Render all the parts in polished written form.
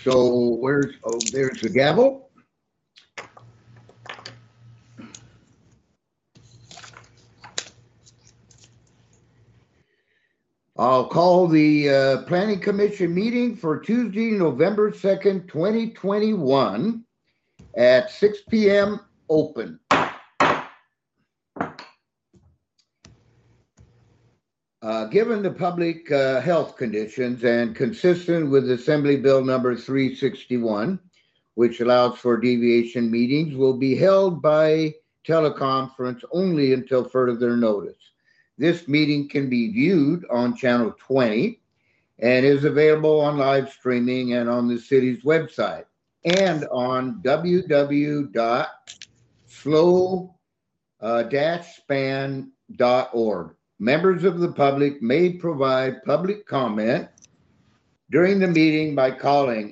So there's the gavel. I'll call the Planning Commission meeting for Tuesday, November 2nd, 2021 at 6 p.m. open. Given the public health conditions and consistent with Assembly Bill number 361, which allows for deviation, meetings will be held by teleconference only until further notice. This meeting can be viewed on Channel 20 and is available on live streaming and on the city's website and on www.slow-span.org. Members of the public may provide public comment during the meeting by calling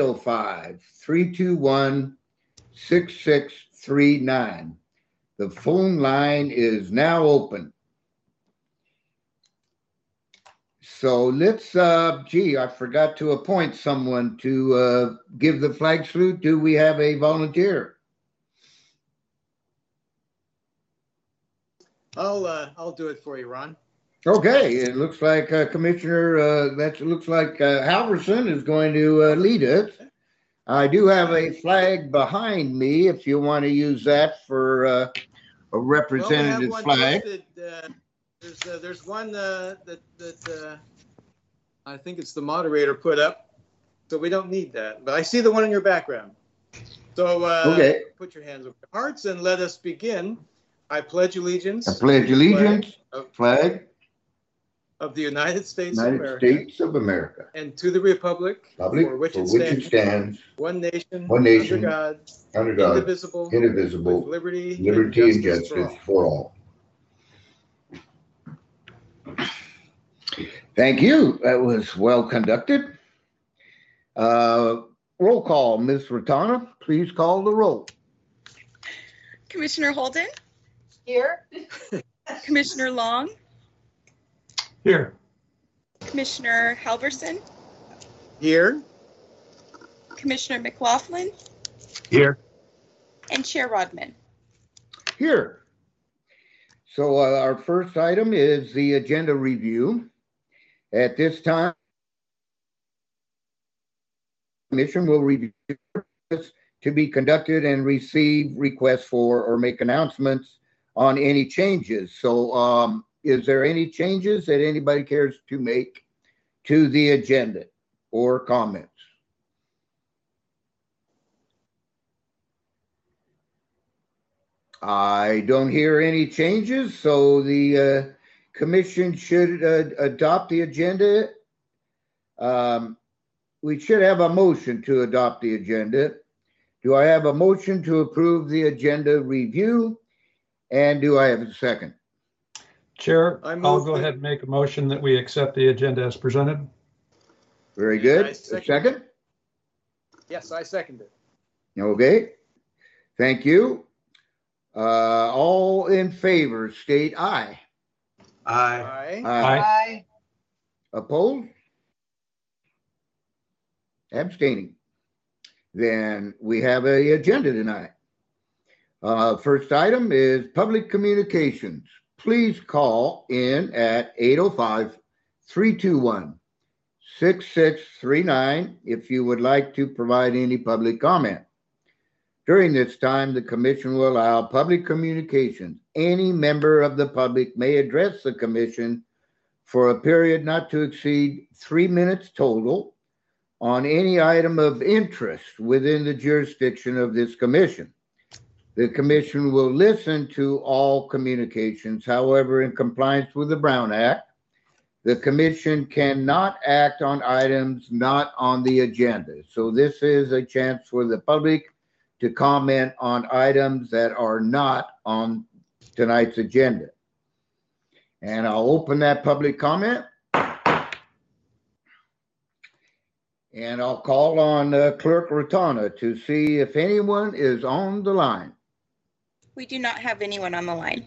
805-321-6639. The phone line is now open. So let's, I forgot to appoint someone to give the flag salute. Do we have a volunteer? I'll do it for you, Ron. Okay, it looks like Commissioner, Halverson is going to lead us. I do have a flag behind me if you want to use that for a representative flag. There's one that I think it's the moderator put up, so we don't need that. But I see the one in your background. So okay. Put your hands over your hearts and let us begin. I pledge allegiance. I pledge allegiance. Flag of the United States of America. And to the republic for which it stands. One nation. Under God. Indivisible. With liberty and justice for all. Thank you. That was well conducted. Roll call. Ms. Ratana, please call the roll. Commissioner Holden? Here. Commissioner Long? Here. Commissioner Halverson? Here. Commissioner McLaughlin? Here. And Chair Rodman? Here. So our first item is the agenda review. At this time, the Commission will review this to be conducted and receive requests for or make announcements on any changes. So is there any changes that anybody cares to make to the agenda or comments? I don't hear any changes, so the Commission should adopt the agenda. We should have a motion to adopt the agenda. Do I have a motion to approve the agenda review? And do I have a second? Chair, I'll go ahead and make a motion that we accept the agenda as presented. Very good. Second? Yes, I second it. Okay. Thank you. All in favor, state aye. Aye. Aye. Opposed? Abstaining. Then we have an agenda tonight. First item is public communications. Please call in at 805-321-6639 if you would like to provide any public comment. During this time, the Commission will allow public communications. Any member of the public may address the Commission for a period not to exceed 3 minutes total on any item of interest within the jurisdiction of this Commission. The Commission will listen to all communications. However, in compliance with the Brown Act, the Commission cannot act on items not on the agenda. So this is a chance for the public to comment on items that are not on tonight's agenda. And I'll open that public comment. And I'll call on Clerk Ratana to see if anyone is on the line. We do not have anyone on the line.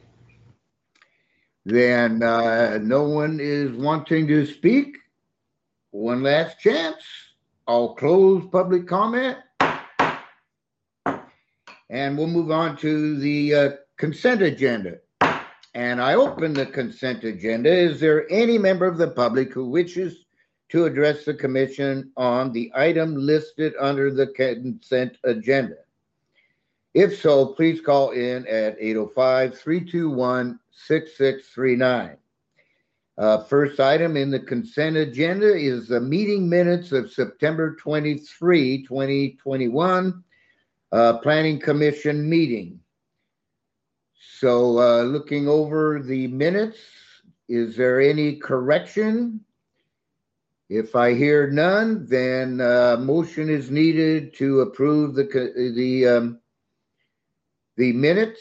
Then no one is wanting to speak. One last chance. I'll close public comment. And we'll move on to the consent agenda. And I open the consent agenda. Is there any member of the public who wishes to address the commission on the item listed under the consent agenda? If so, please call in at 805-321-6639. First item in the consent agenda is the meeting minutes of September 23, 2021, Planning Commission meeting. So looking over the minutes, is there any correction? If I hear none, then motion is needed to approve the minutes.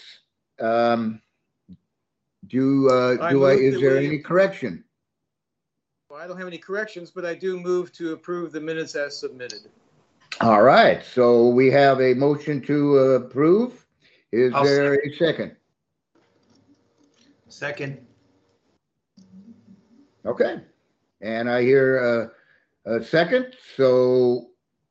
Is there any correction? Well, I don't have any corrections, but I do move to approve the minutes as submitted. All right. So we have a motion to approve. I'll there second. A second? Second. Okay. And I hear a second. So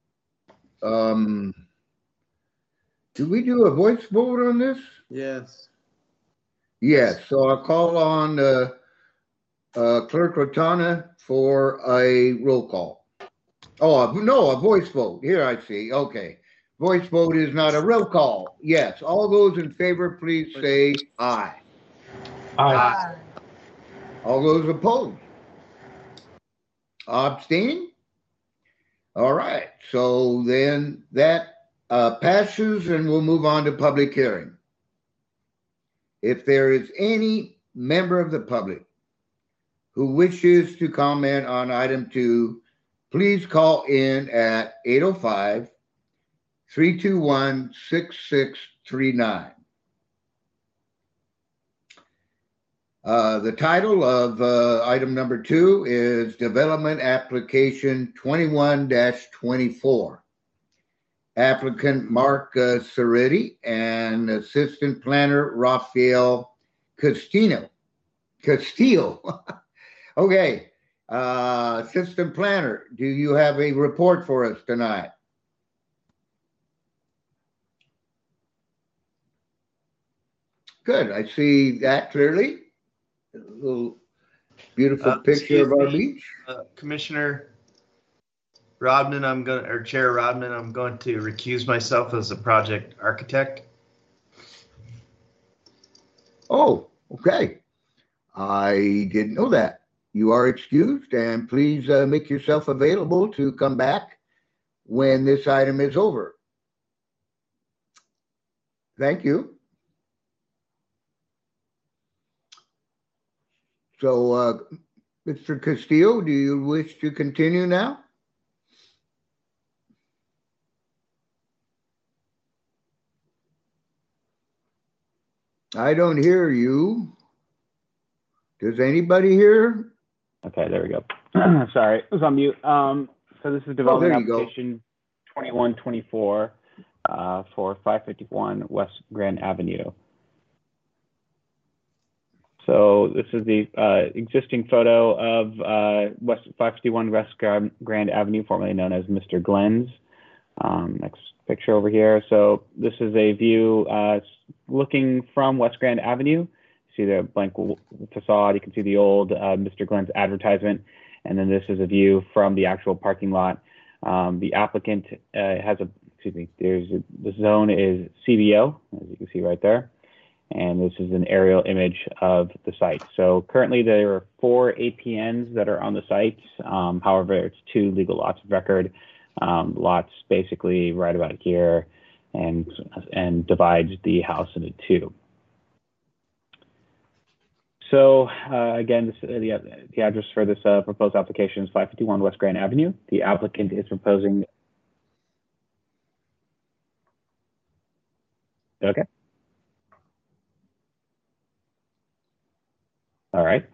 do we do a voice vote on this? Yes. Yes. So I'll call on Clerk Rotana for a roll call. Oh, no, a voice vote. Here I see. Okay. Voice vote is not a roll call. Yes. All those in favor, please say aye. Aye. All those opposed? Abstain? All right. So then that passes, and we'll move on to public hearing. If there is any member of the public who wishes to comment on item 2, please call in at 805-321-6639. The title of item number 2 is Development Application 21-24. Applicant Mark Cerretti and Assistant Planner Rafael Castillo. Okay. Assistant Planner, do you have a report for us tonight? Good. I see that clearly. A little beautiful picture of our beach. Commissioner Rodman, Chair Rodman, I'm going to recuse myself as a project architect. Oh, okay. I didn't know that. You are excused, and please make yourself available to come back when this item is over. Thank you. So, Mr. Castillo, do you wish to continue now? I don't hear you. Does anybody hear? Okay, there we go. Sorry, it was on mute. So this is development application 2124 for 551 West Grand Avenue. So this is the existing photo of 551 West Grand Avenue, formerly known as Mr. Glenn's. Next picture over here. So this is a view looking from West Grand Avenue. See the blank facade. You can see the old Mr. Glenn's advertisement. And then this is a view from the actual parking lot. The applicant has the zone is CBO, as you can see right there. And this is an aerial image of the site. So currently there are 4 APNs that are on the site. However, it's 2 legal lots of record. Lots basically right about here and divides the house into 2. So again, the address for this proposed application is 551 West Grand Avenue. The applicant is proposing. Okay. All right.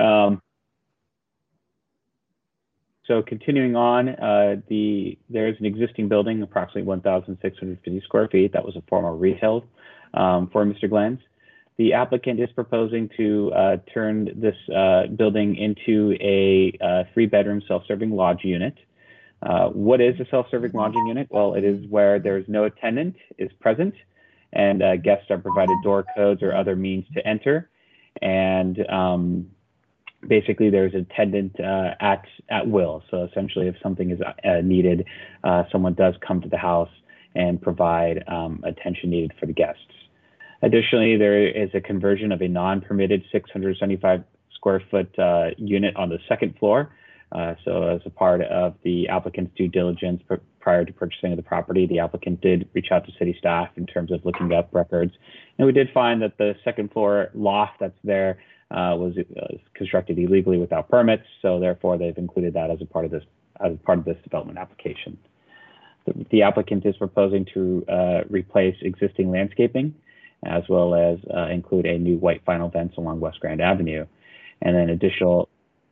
So continuing on, there is an existing building, approximately 1,650 square feet. That was a former retail for Mr. Glenn's. The applicant is proposing to turn this building into a 3-bedroom self-serving lodge unit. What is a self-serving lodging unit? Well, it is where there's no attendant is present and guests are provided door codes or other means to enter. And basically there's an attendant at will. So essentially if something is needed, someone does come to the house and provide attention needed for the guests. Additionally, there is a conversion of a non-permitted 675 square foot unit on the second floor. So as a part of the applicant's due diligence prior to purchasing of the property, the applicant did reach out to city staff in terms of looking up records. And we did find that the second floor loft that's there was constructed illegally without permits. So therefore they've included that as a part of this development application. The applicant is proposing to replace existing landscaping as well as include a new white vinyl fence along West Grand Avenue. And then additional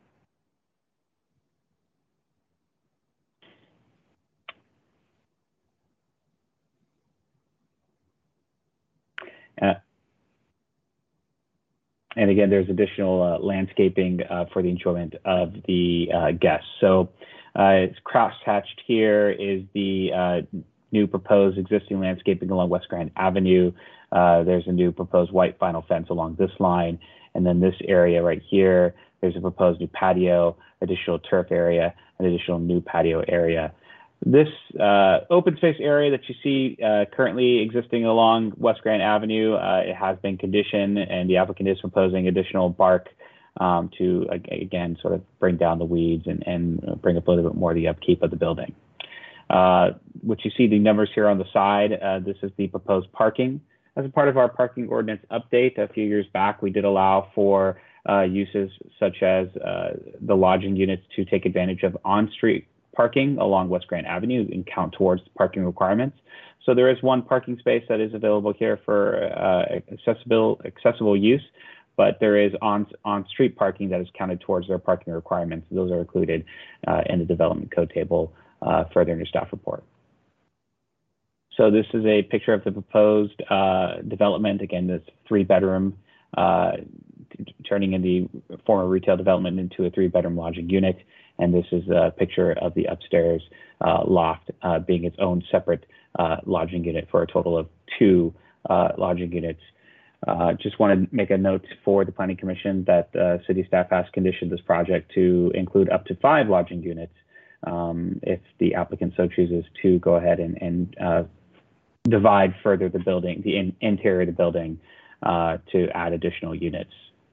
and again, there's additional landscaping for the enjoyment of the guests. So it's cross-hatched here is the new proposed existing landscaping along West Grand Avenue. There's a new proposed white vinyl fence along this line. And then this area right here, there's a proposed new patio, additional turf area, an additional new patio area. This open space area that you see currently existing along West Grand Avenue, it has been conditioned, and the applicant is proposing additional bark to, again, sort of bring down the weeds and bring up a little bit more of the upkeep of the building. What you see the numbers here on the side, this is the proposed parking. As a part of our parking ordinance update a few years back, we did allow for uses such as the lodging units to take advantage of on-street parking along West Grand Avenue and count towards parking requirements. So there is one parking space that is available here for accessible use, but there is on-street parking that is counted towards their parking requirements. Those are included in the development code table further in your staff report. So this is a picture of the proposed development. Again, this 3-bedroom, turning in the former retail development into a 3-bedroom lodging unit. And this is a picture of the upstairs loft being its own separate lodging unit for a total of 2 lodging units. Just want to make a note for the Planning Commission that city staff has conditioned this project to include up to 5 lodging units if the applicant so chooses to go ahead and divide further the building, the interior of the building to add additional units.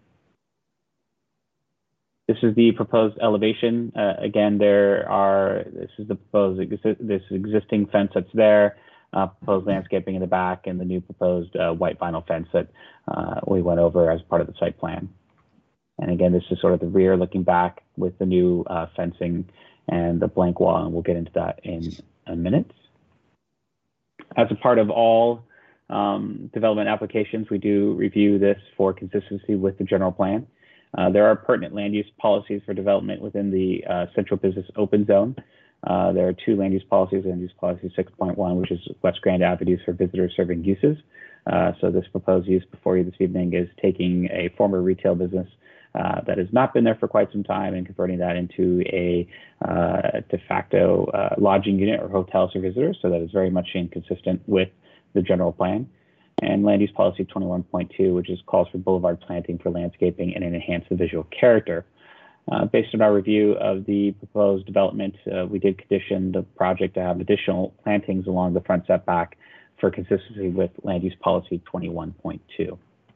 This is the proposed elevation. Again, this is the proposed, this existing fence that's there, proposed landscaping in the back, and the new proposed white vinyl fence that we went over as part of the site plan. And again, this is sort of the rear looking back with the new fencing and the blank wall, and we'll get into that in a minute. As a part of all development applications, we do review this for consistency with the general plan. There are pertinent land use policies for development within the central business open zone. There are 2 land use policies, land use policy 6.1, which is West Grand Avenues for visitor serving uses. So this proposed use before you this evening is taking a former retail business that has not been there for quite some time and converting that into a de facto lodging unit or hotels for visitors. So that is very much inconsistent with the general plan. And land use policy 21.2, which is calls for boulevard planting for landscaping and enhance the visual character. Based on our review of the proposed development, we did condition the project to have additional plantings along the front setback for consistency with land use policy 21.2.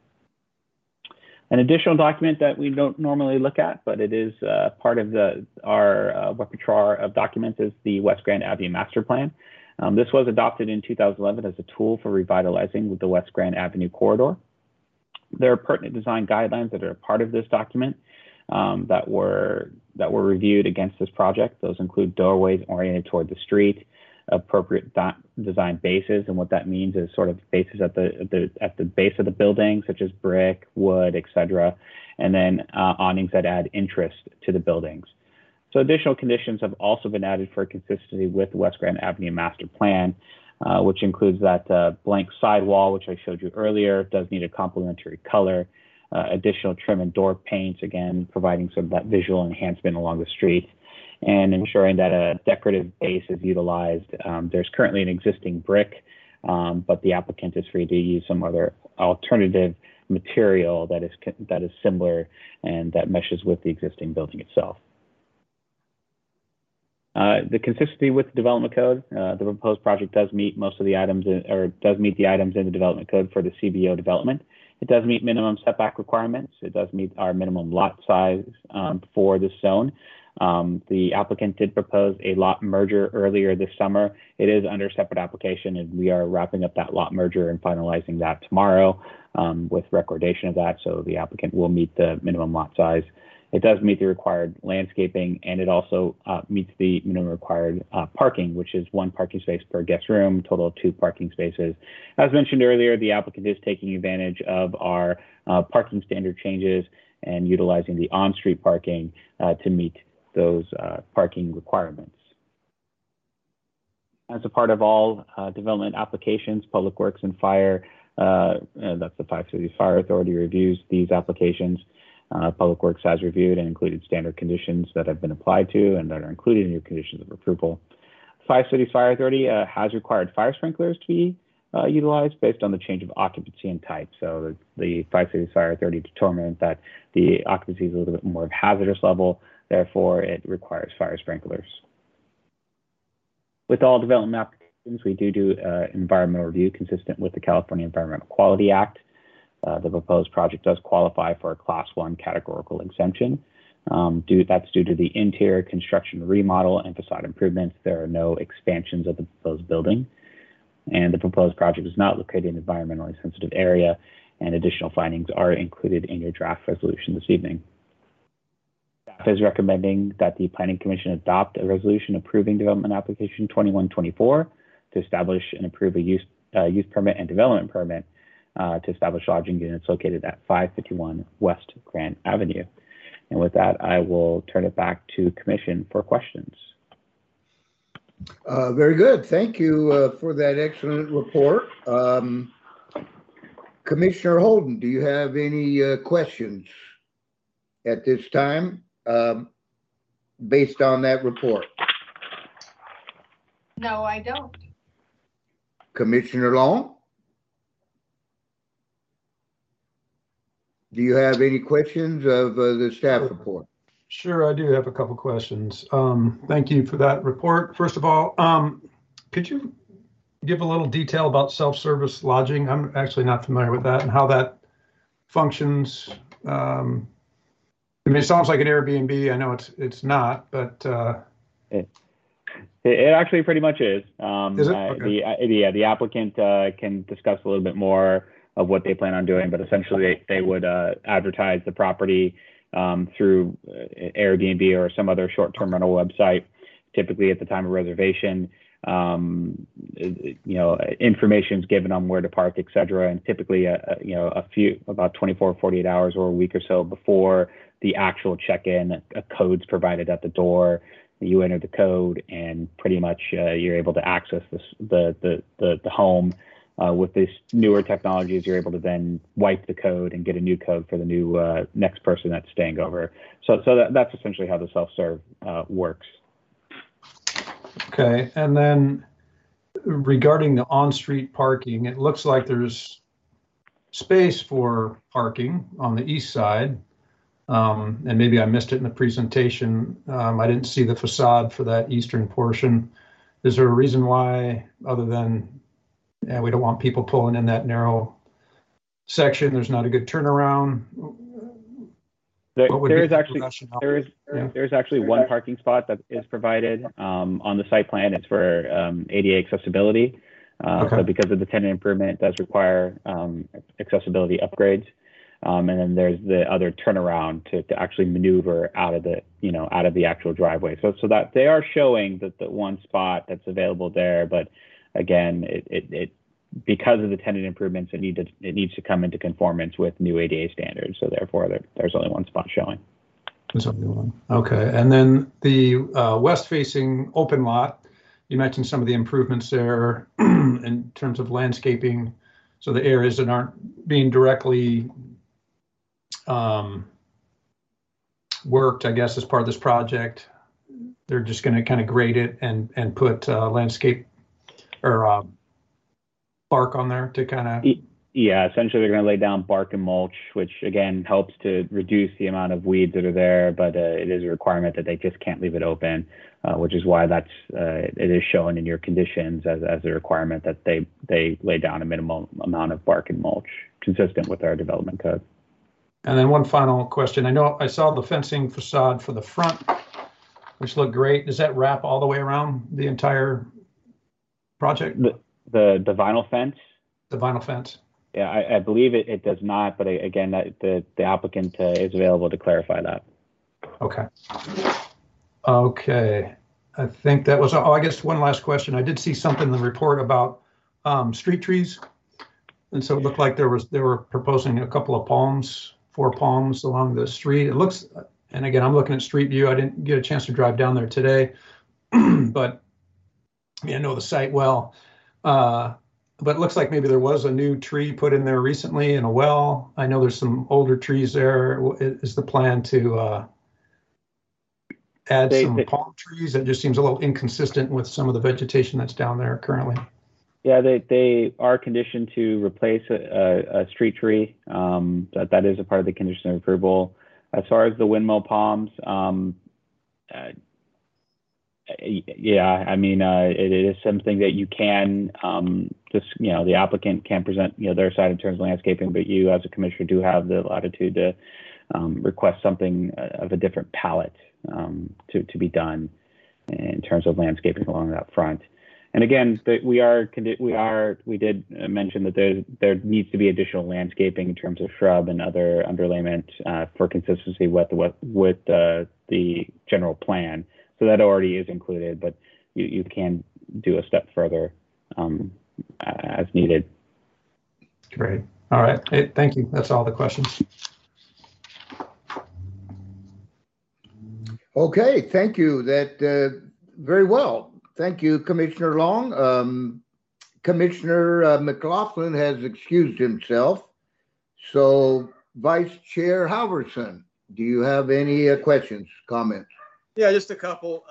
An additional document that we don't normally look at, but it is part of our repertoire of documents, is the West Grand Avenue Master Plan. This was adopted in 2011 as a tool for revitalizing the West Grand Avenue corridor. There are pertinent design guidelines that are a part of this document that were reviewed against this project. Those include doorways oriented toward the street, appropriate design bases, and what that means is sort of bases at the base of the building, such as brick, wood, etc., and then awnings that add interest to the buildings. So additional conditions have also been added for consistency with the West Grand Avenue Master Plan, which includes that blank sidewall, which I showed you earlier, does need a complementary color, additional trim and door paints, again, providing sort of that visual enhancement along the street, and ensuring that a decorative base is utilized. There's currently an existing brick, but the applicant is free to use some other alternative material that is similar and that meshes with the existing building itself. The consistency with the development code, the proposed project does meet most of the items, does meet the items in the development code for the CBO development. It does meet minimum setback requirements. It does meet our minimum lot size for this zone. The applicant did propose a lot merger earlier this summer. It is under separate application, and we are wrapping up that lot merger and finalizing that tomorrow with recordation of that. So the applicant will meet the minimum lot size. It does meet the required landscaping, and it also meets the minimum required parking, which is 1 parking space per guest room, total of 2 parking spaces. As mentioned earlier, the applicant is taking advantage of our parking standard changes and utilizing the on-street parking to meet those parking requirements. As a part of all development applications, Public Works and Fire, that's the 5 Cities Fire Authority, reviews these applications. Public Works has reviewed and included standard conditions that have been applied to and that are included in your conditions of approval. 5 Cities Fire Authority has required fire sprinklers to be utilized based on the change of occupancy and type. So the 5 Cities Fire Authority determined that the occupancy is a little bit more of hazardous level, therefore it requires fire sprinklers. With all development applications, we do environmental review consistent with the California Environmental Quality Act. The proposed project does qualify for a Class 1 categorical exemption. That's due to the interior construction remodel and facade improvements. There are no expansions of the proposed building. And the proposed project is not located in an environmentally sensitive area, and additional findings are included in your draft resolution this evening. Staff is recommending that the Planning Commission adopt a resolution approving development application 2124 to establish and approve a use permit and development permit to establish lodging units located at 551 West Grand Avenue. And with that, I will turn it back to Commission for questions. Very good. Thank you for that excellent report. Commissioner Holden, do you have any questions at this time based on that report? No, I don't. Commissioner Long? Do you have any questions of the staff report? Sure, I do have a couple questions. Thank you for that report. First of all, could you give a little detail about self-service lodging? I'm actually not familiar with that and how that functions. I mean, it sounds like an Airbnb. I know it's not, but it actually pretty much is. Is it? Okay. The applicant can discuss a little bit more of what they plan on doing, but essentially they would advertise the property through Airbnb or some other short-term rental website, typically at the time of reservation. Information is given on where to park, et cetera, and typically about 24, 48 hours or a week or so before the actual check-in, a code's provided at the door. You enter the code, and pretty much you're able to access the home. With these newer technologies, you're able to then wipe the code and get a new code for the new next person that's staying over. So that's essentially how the self-serve works. Okay, and then regarding the on-street parking, it looks like there's space for parking on the east side, and maybe I missed it in the presentation. I didn't see the facade for that eastern portion. Is there a reason why, other than we don't want people pulling in that narrow section? There's not a good turnaround. There's actually one parking spot that is provided on the site plan. It's for ADA accessibility. Okay. So because of the tenant improvement, it does require accessibility upgrades. And then there's the other turnaround to actually maneuver out of the actual driveway. So that they are showing that the one spot that's available there, but again, it because of the tenant improvements, it needs to come into conformance with new ADA standards. So therefore, there's only one spot showing. There's only one. Okay, and then the west-facing open lot, you mentioned some of the improvements there in terms of landscaping, so the areas that aren't being directly worked, I guess, as part of this project. they're just going to kind of grade it and put landscape or bark on there to kind of. Yeah, essentially they're going to lay down bark and mulch, which again helps to reduce the amount of weeds that are there, but it is a requirement that they just can't leave it open, which is why it is shown in your conditions as a requirement that they lay down a minimum amount of bark and mulch, consistent with our development code. And then one final question. I saw the fencing facade for the front, which looked great. Does that wrap all the way around the entire project? The vinyl fence? The vinyl fence. Yeah, I believe it does not, but again, the applicant is available to clarify that. Okay. Okay. I think that was, I guess one last question. I did see something in the report about street trees. And so it looked like they were proposing a couple of palms, 4 palms along the street. It looks, and again, I'm looking at Street View. I didn't get a chance to drive down there today, but I know the site well. But it looks like maybe there was a new tree put in there recently in a well. I know there's some older trees there. Is the plan to add some palm trees? That just seems a little inconsistent with some of the vegetation that's down there currently. Yeah, they are conditioned to replace a street tree. That is a part of the condition of approval. As far as the windmill palms, yeah, I mean, it is something that you can the applicant can present, their side in terms of landscaping, but you as a commissioner do have the latitude to request something of a different palette to be done in terms of landscaping along that front. And again, we did mention that there needs to be additional landscaping in terms of shrub and other underlayment for consistency with the general plan. So that already is included, but you can do a step further as needed. Great. All right. Hey, thank you. That's all the questions. Okay. Thank you. That very well. Thank you, Commissioner Long. Commissioner McLaughlin has excused himself. So, Vice Chair Halverson, do you have any questions, comments? Yeah, just a couple.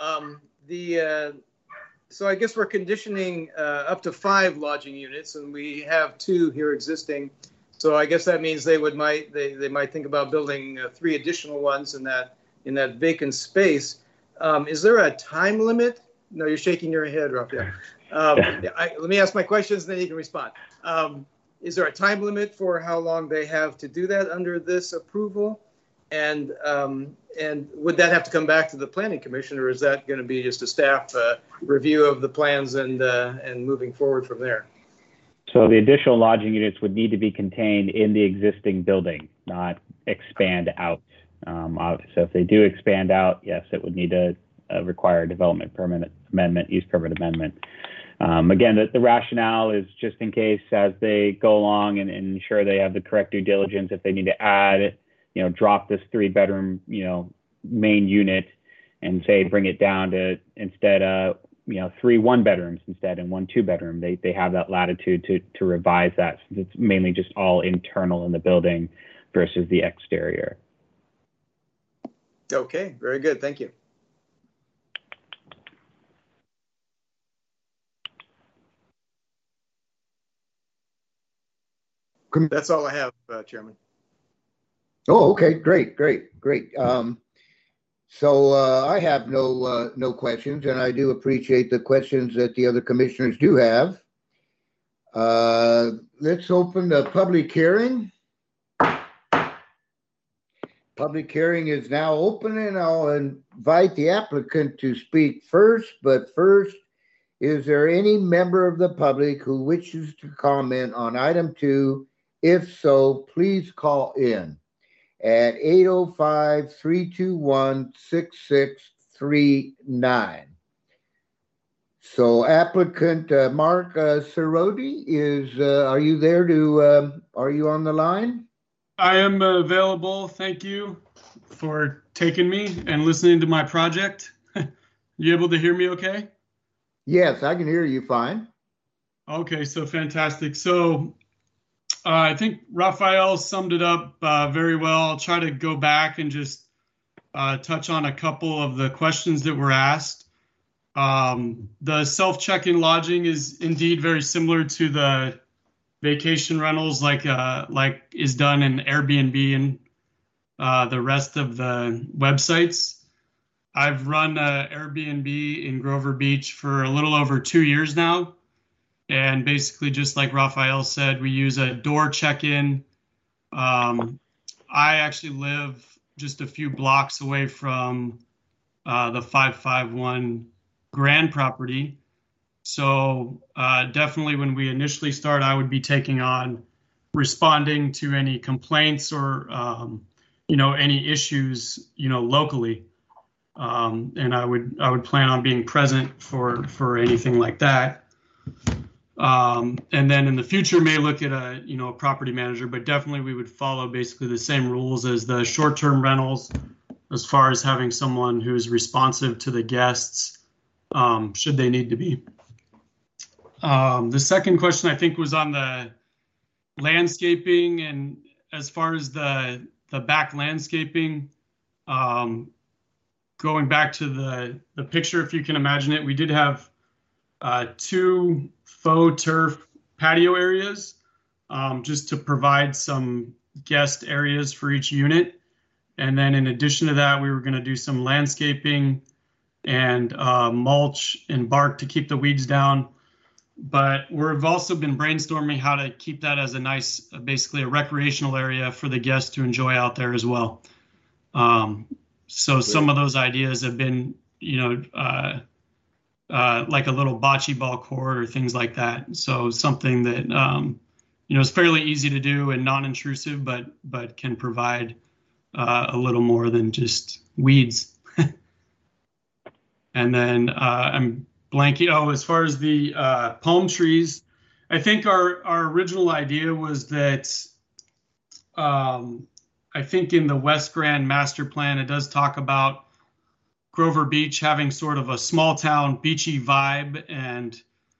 So I guess we're conditioning up to 5 lodging units, and we have 2 here existing. So I guess that means they might think about building 3 additional ones in that vacant space. Is there a time limit? No, you're shaking your head, Raphael. Let me ask my questions, and then you can respond. Is there a time limit for how long they have to do that under this approval? And would that have to come back to the Planning Commission, or is that going to be just a staff review of the plans and moving forward from there? So the additional lodging units would need to be contained in the existing building, not expand out. So if they do expand out, yes, it would need to require a development permit amendment, use permit amendment. Again, the rationale is just in case as they go along and ensure they have the correct due diligence, if they need to add, drop this 3-bedroom, main unit and say bring it down to instead 3 1-bedrooms instead and 1 2-bedroom. They have that latitude to revise that, since it's mainly just all internal in the building versus the exterior. Okay, very good. Thank you. That's all I have, Chairman. Oh, okay, great. So I have no questions, and I do appreciate the questions that the other commissioners do have. Let's open the public hearing. Public hearing is now open, and I'll invite the applicant to speak first. But first, is there any member of the public who wishes to comment on item 2? If so, please call in at 805-321-6639. So applicant Mark Cerroti, are you there are you on the line? I am available. Thank you for taking me and listening to my project. You able to hear me okay? Yes, I can hear you fine. Okay, so fantastic. So I think Raphael summed it up very well. I'll try to go back and just touch on a couple of the questions that were asked. The self-check-in lodging is indeed very similar to the vacation rentals like is done in Airbnb and the rest of the websites. I've run Airbnb in Grover Beach for a little over 2 years now. And basically, just like Raphael said, we use a door check-in. I actually live just a few blocks away from the 551 Grand property. So definitely when we initially start, I would be taking on responding to any complaints or, any issues, locally. And I would plan on being present for anything like that. And then in the future may look at a property manager, but definitely we would follow basically the same rules as the short-term rentals as far as having someone who's responsive to the guests should they need to be. The second question I think was on the landscaping, and as far as the back landscaping, going back to the picture, if you can imagine it, we did have 2 faux turf patio areas just to provide some guest areas for each unit. And then in addition to that, we were going to do some landscaping and mulch and bark to keep the weeds down. But we've also been brainstorming how to keep that as a nice, basically a recreational area for the guests to enjoy out there as well. So some of those ideas have been, like a little bocce ball court or things like that. So something that, is fairly easy to do and non-intrusive, but can provide a little more than just weeds. And then I'm blanking. Oh, as far as the palm trees, I think our original idea was that I think in the West Grand Master Plan, it does talk about Grover Beach having sort of a small town beachy vibe, and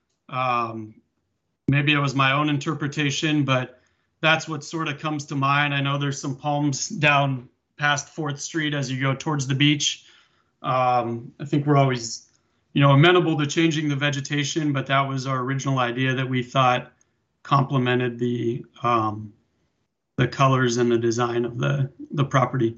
maybe it was my own interpretation, but that's what sort of comes to mind. I know there's some palms down past 4th Street as you go towards the beach. I think we're always, amenable to changing the vegetation, but that was our original idea that we thought complemented the colors and the design of the property.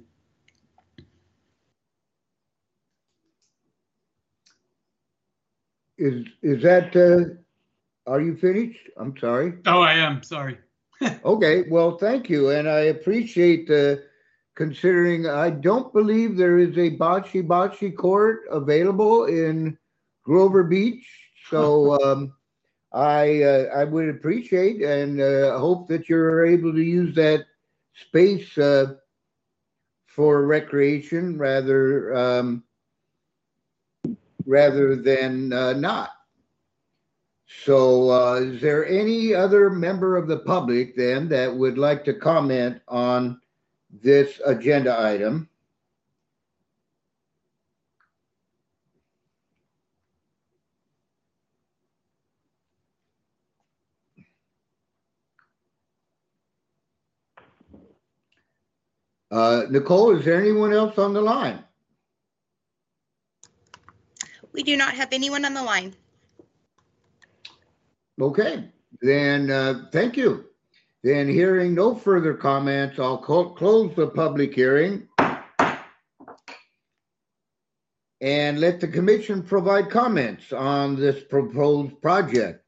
Is that, are you finished? I'm sorry. Oh, I am. Sorry. Okay. Well, thank you. And I appreciate considering I don't believe there is a bocce court available in Grover Beach. So I would appreciate and hope that you're able to use that space for recreation rather than not. So is there any other member of the public then that would like to comment on this agenda item? Nicole, is there anyone else on the line? We do not have anyone on the line. Okay, then thank you. Then hearing no further comments, I'll close the public hearing and let the commission provide comments on this proposed project.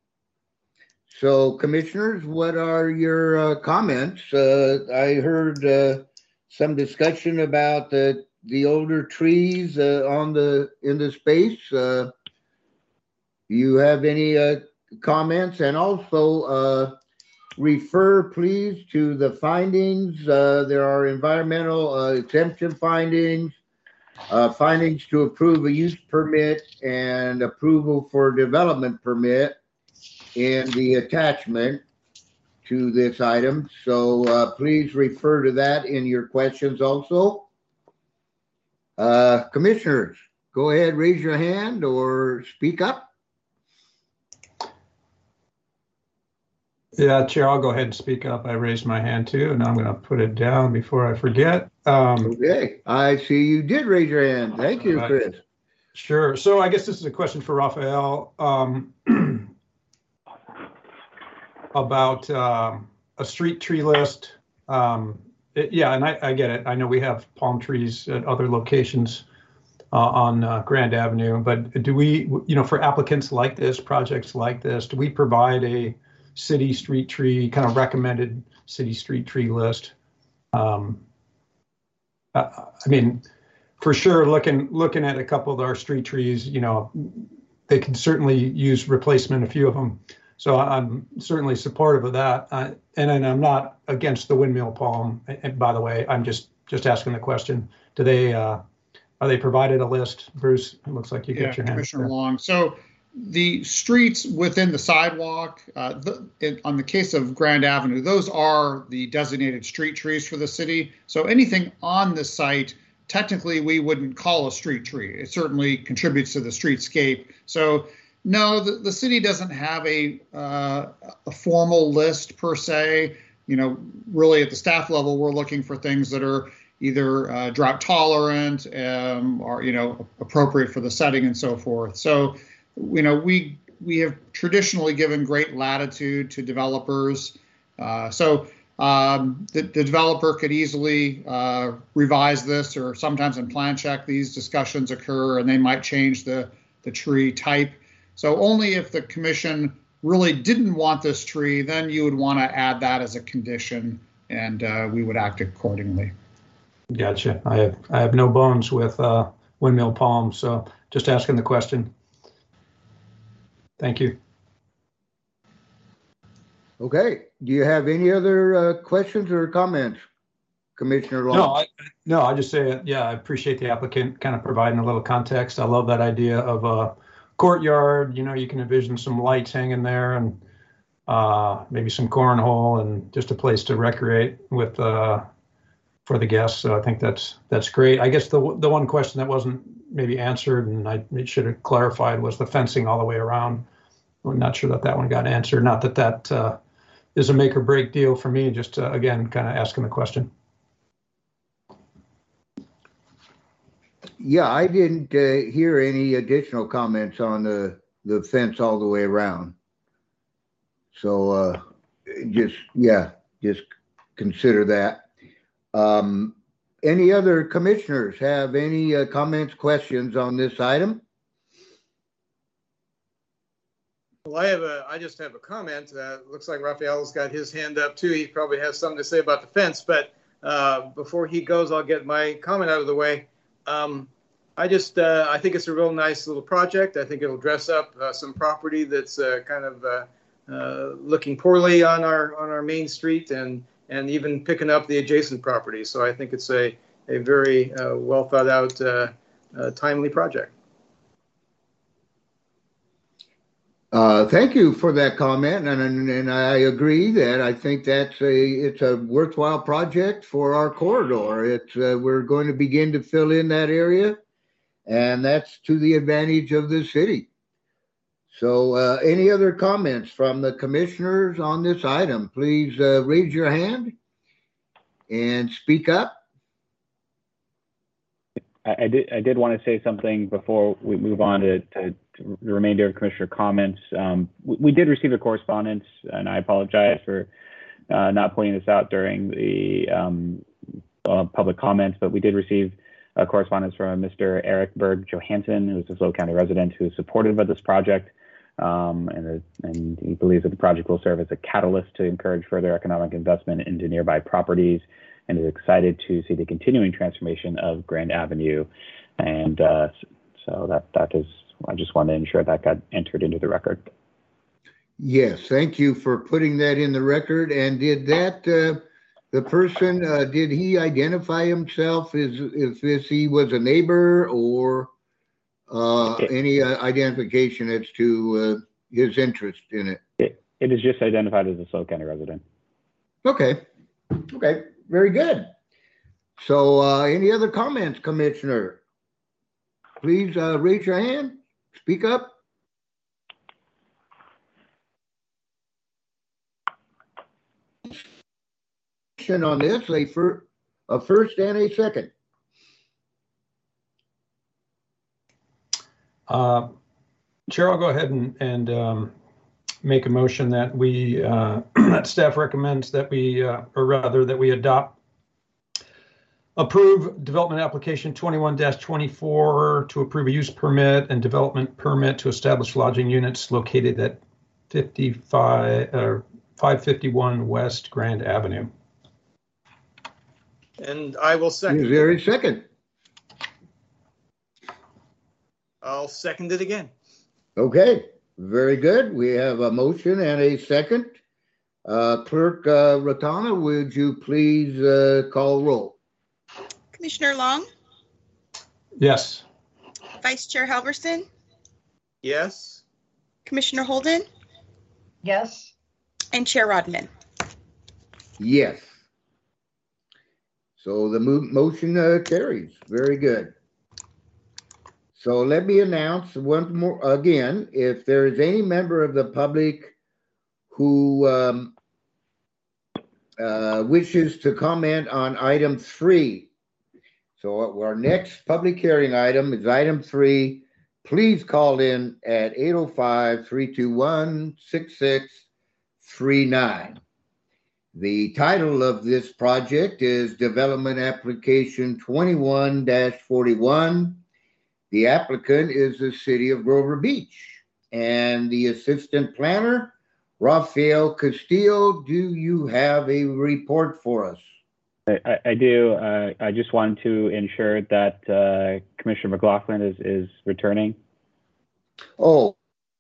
So commissioners, what are your comments? I heard some discussion about the older trees in the space. Do you have any comments? And also refer please to the findings. There are environmental exemption findings, findings to approve a use permit and approval for development permit in the attachment to this item. So please refer to that in your questions also. Commissioners, go ahead, raise your hand or speak up. Yeah, Chair, I'll go ahead and speak up. I raised my hand too, and I'm going to put it down before I forget. Okay, I see you did raise your hand. Thank you, Right. Chris. Sure. So I guess this is a question for Raphael about a street tree list. Yeah, and I get it. I know we have palm trees at other locations on Grand Avenue, but do we, for applicants like this, projects like this, do we provide a city street tree, kind of recommended city street tree list? I mean, for sure, looking at a couple of our street trees, they can certainly use replacement, a few of them. So I'm certainly supportive of that. And I'm not against the windmill palm. And by the way, I'm just asking the question. Are they provided a list? Bruce, it looks like you got your hand. Commissioner Long. So the streets within the sidewalk, on the case of Grand Avenue, those are the designated street trees for the city. So anything on the site, technically we wouldn't call a street tree. It certainly contributes to the streetscape. So no, the city doesn't have a formal list per se. Really at the staff level, we're looking for things that are either drought tolerant or appropriate for the setting and so forth. So we have traditionally given great latitude to developers. So the developer could easily revise this, or sometimes in plan check these discussions occur and they might change the tree type. So only if the commission really didn't want this tree, then you would want to add that as a condition, and we would act accordingly. Gotcha. I have no bones with windmill palms, so just asking the question. Thank you. Okay. Do you have any other questions or comments, Commissioner Long? No, I just say, yeah, I appreciate the applicant kind of providing a little context. I love that idea of a courtyard. You can envision some lights hanging there and maybe some cornhole and just a place to recreate with for the guests. So I think that's great. I guess the one question that wasn't maybe answered, and I should have clarified, was the fencing all the way around. I'm not sure that one got answered. Not that is a make or break deal for me, just again, kind of asking the question. Yeah, I didn't hear any additional comments on the fence all the way around. So just consider that. Any other commissioners have any comments, questions on this item? Well, I just have a comment. Looks like Raphael's got his hand up too. He probably has something to say about the fence, but before he goes, I'll get my comment out of the way. I think it's a real nice little project. I think it'll dress up some property that's kind of looking poorly on our main street, and even picking up the adjacent property. So I think it's a very well thought out, timely project. Thank you for that comment, and I agree that I think it's a worthwhile project for our corridor. We're going to begin to fill in that area, and that's to the advantage of the city. So any other comments from the commissioners on this item? Please raise your hand and speak up. I did want to say something before we move on to the remainder of commissioner comments. We did receive a correspondence, and I apologize for not pointing this out during the public comments, but we did receive a correspondence from Mr. Eric Berg Johansson, who is a SLO County resident who is supportive of this project. And he believes that the project will serve as a catalyst to encourage further economic investment into nearby properties, and is excited to see the continuing transformation of Grand Avenue. And so that is, I just want to ensure that got entered into the record. Yes, thank you for putting that in the record. And did that, the person, did he identify himself as if he was a neighbor, or any identification as to his interest in it? It is just identified as a SLO County resident. Okay, very good. So any other comments, Commissioner? Please raise your hand, speak up. discussion on this? A first and a second. Chair, I'll go ahead and make a motion that we that staff recommends that we, or rather that we approve development application 21-24 to approve a use permit and development permit to establish lodging units located at 551 West Grand Avenue. And I will second. Is there a second? I'll second it again. Okay, very good. We have a motion and a second. Clerk Ratana, would you please call roll? Commissioner Long, Yes. Vice Chair Halverson, Yes. Commissioner Holden, Yes. and Chair Rodman. Yes. So the motion carries. Very good. So let me announce once more again, if there is any member of the public who wishes to comment on item 3. So our next public hearing item is item 3. Please call in at 805-321-6639. The title of this project is Development Application 21-41. The applicant is the City of Grover Beach. And the assistant planner, Rafael Castillo, do you have a report for us? I do. I just wanted to ensure that Commissioner McLaughlin is returning. Oh.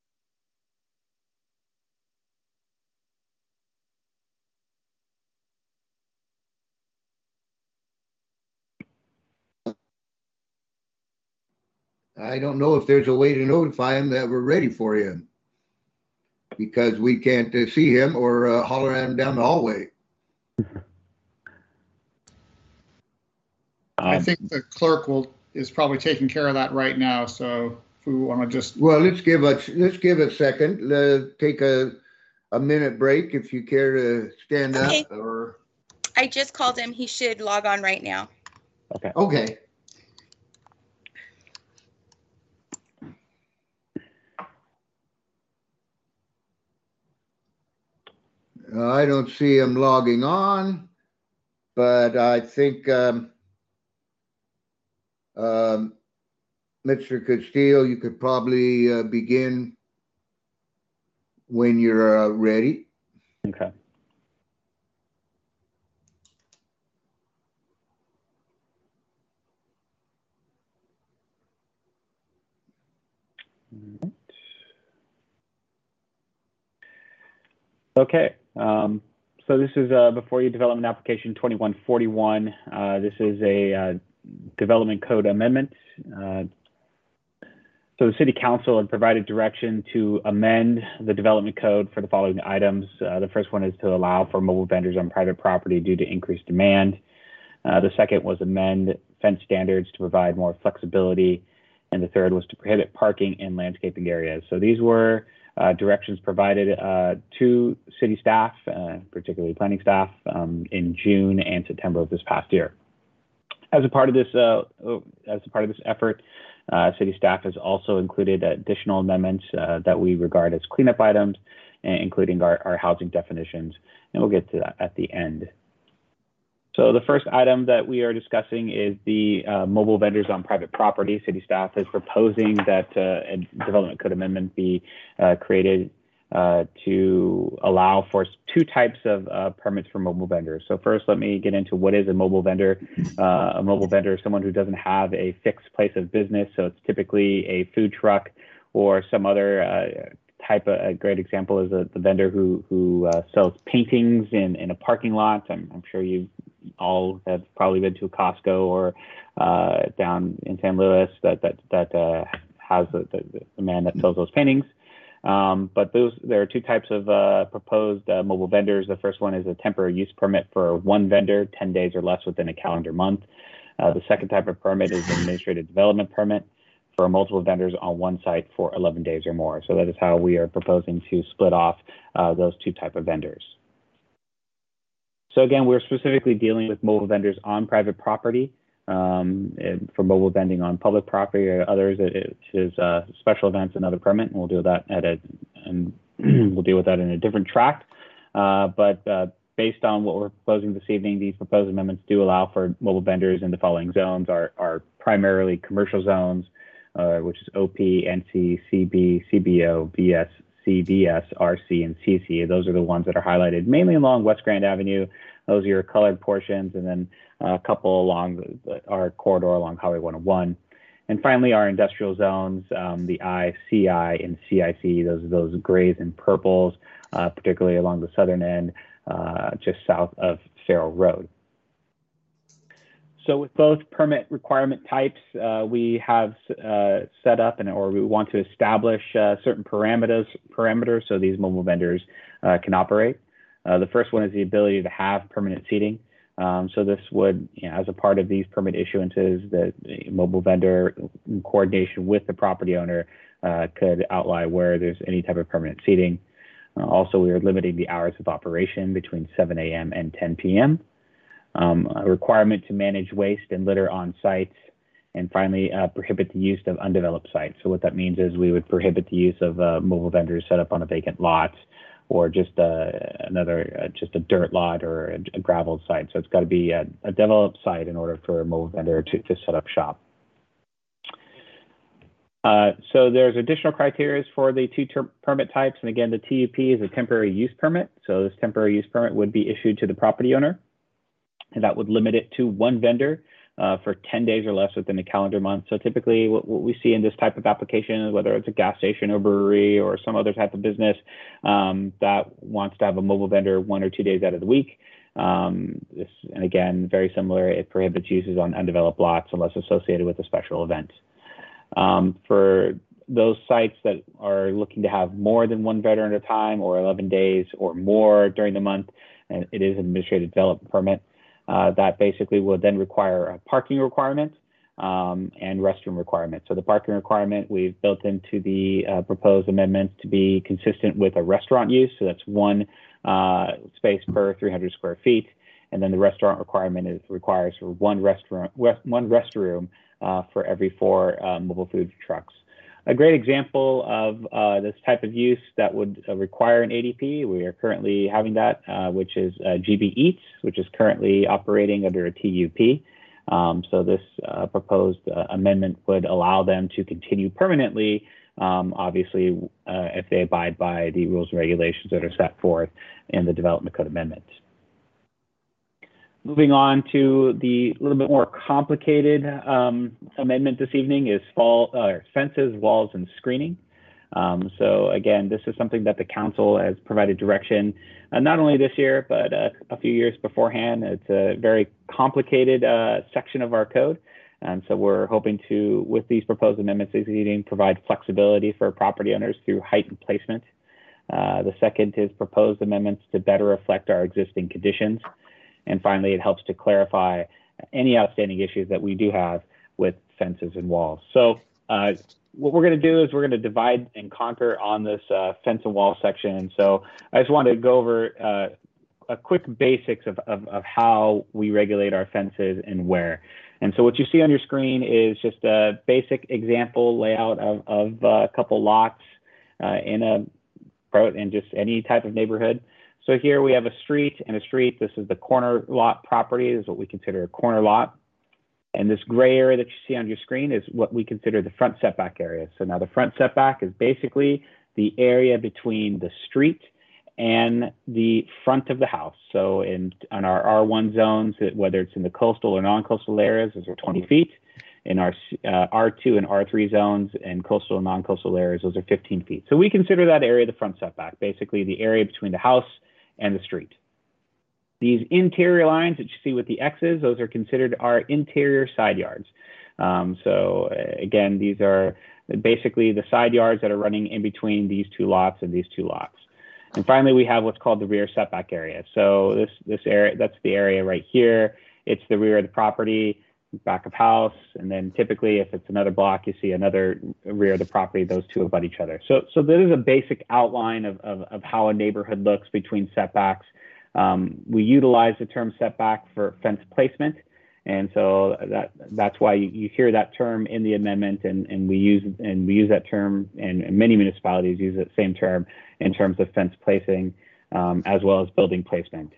I don't know if there's a way to notify him that we're ready for him, because we can't see him or holler at him down the hallway. I think the clerk is probably taking care of that right now. So if we want to just let's give a second. Take a minute break if you care to stand Okay. up. Or I just called him. He should log on right now. Okay. Okay. I don't see him logging on, but I think Mr. Castillo, you could probably begin when you're ready. Okay. Okay. So this is before you development application 2141. This is a development code amendment. So the City Council had provided direction to amend the development code for the following items. The first one is to allow for mobile vendors on private property due to increased demand. The second was amend fence standards to provide more flexibility. And the third was to prohibit parking in landscaping areas. So these were directions provided to city staff, particularly planning staff, in June and September of this past year. As a part of this effort, city staff has also included additional amendments that we regard as cleanup items, including our housing definitions, and we'll get to that at the end. So the first item that we are discussing is the mobile vendors on private property. City staff is proposing that a development code amendment be created to allow for two types of permits for mobile vendors. So first, let me get into what is a mobile vendor. A mobile vendor is someone who doesn't have a fixed place of business. So it's typically a food truck or some other type. A great example is the vendor who sells paintings in a parking lot. I'm sure you all have probably been to a Costco or down in San Luis that has the man that sells those paintings. But there are two types of proposed mobile vendors. The first one is a temporary use permit for one vendor, 10 days or less within a calendar month. The second type of permit is an administrative development permit for multiple vendors on one site for 11 days or more. So that is how we are proposing to split off those two type of vendors. So again, we're specifically dealing with mobile vendors on private property. And for mobile vending on public property or others, it is special events and other permit, and we'll do that we'll deal with that in a different track. But based on what we're proposing this evening, these proposed amendments do allow for mobile vendors in the following zones: are primarily commercial zones, which is OP, NC, CB, CBO, BS, CBS, RC, and CC. Those are the ones that are highlighted mainly along West Grand Avenue. Those are your colored portions, and then a couple along our corridor along Highway 101. And finally, our industrial zones, the I, CI, and CIC, those grays and purples, particularly along the southern end, just south of Farrell Road. So with both permit requirement types, we have set up or we want to establish certain parameters so these mobile vendors can operate. The first one is the ability to have permanent seating. So this would, as a part of these permit issuances, the mobile vendor, in coordination with the property owner, could outline where there's any type of permanent seating. Also, we are limiting the hours of operation between 7 a.m. and 10 p.m. A requirement to manage waste and litter on sites. And finally, prohibit the use of undeveloped sites. So what that means is we would prohibit the use of mobile vendors set up on a vacant lot, or just just a dirt lot or a gravel site. So it's got to be a developed site in order for a mobile vendor to set up shop. So there's additional criteria for the two permit types. And again, the TUP is a temporary use permit. So this temporary use permit would be issued to the property owner, and that would limit it to one vendor for 10 days or less within a calendar month. So typically what we see in this type of application, whether it's a gas station or brewery or some other type of business that wants to have a mobile vendor 1 or 2 days out of the week. And again, very similar, it prohibits uses on undeveloped lots unless associated with a special event. For those sites that are looking to have more than one vendor at a time, or 11 days or more during the month, and it is an administrative development permit, that basically will then require a parking requirement and restroom requirement. So the parking requirement we've built into the proposed amendments to be consistent with a restaurant use. So that's one space per 300 square feet. And then the restaurant requirement requires for one restroom for every 4 mobile food trucks. A great example of this type of use that would require an ADP, we are currently having that, which is GB Eats, which is currently operating under a TUP. So this proposed amendment would allow them to continue permanently, obviously, if they abide by the rules and regulations that are set forth in the Development Code Amendment. Moving on to the little bit more complicated amendment this evening is fences, walls, and screening. So again, this is something that the council has provided direction, not only this year, but a few years beforehand. It's a very complicated section of our code. And so we're hoping to, with these proposed amendments this evening, provide flexibility for property owners through height and placement. The second is proposed amendments to better reflect our existing conditions. And finally, it helps to clarify any outstanding issues that we do have with fences and walls. So what we're going to do is we're going to divide and conquer on this fence and wall section. So I just wanted to go over a quick basics of how we regulate our fences and where. And so what you see on your screen is just a basic example layout of a couple lots in just any type of neighborhood. So here we have a street and a street. This is the corner lot property. This is what we consider a corner lot. And this gray area that you see on your screen is what we consider the front setback area. So now the front setback is basically the area between the street and the front of the house. So on our R1 zones, whether it's in the coastal or non-coastal areas, those are 20 feet. In our R2 and R3 zones and coastal and non-coastal areas, those are 15 feet. So we consider that area the front setback, basically the area between the house and the street. These interior lines that you see with the X's, those are considered our interior side yards. So again, these are basically the side yards that are running in between these two lots and these two lots. And finally, we have what's called the rear setback area. So this area, that's the area right here. It's the rear of the property, back of house, and then typically if it's another block, you see another rear of the property. Those two abut each other. So this is a basic outline of how a neighborhood looks between setbacks. We utilize the term setback for fence placement. And so that's why you hear that term in the amendment, and we use that term, and many municipalities use that same term in terms of fence placing, as well as building placement.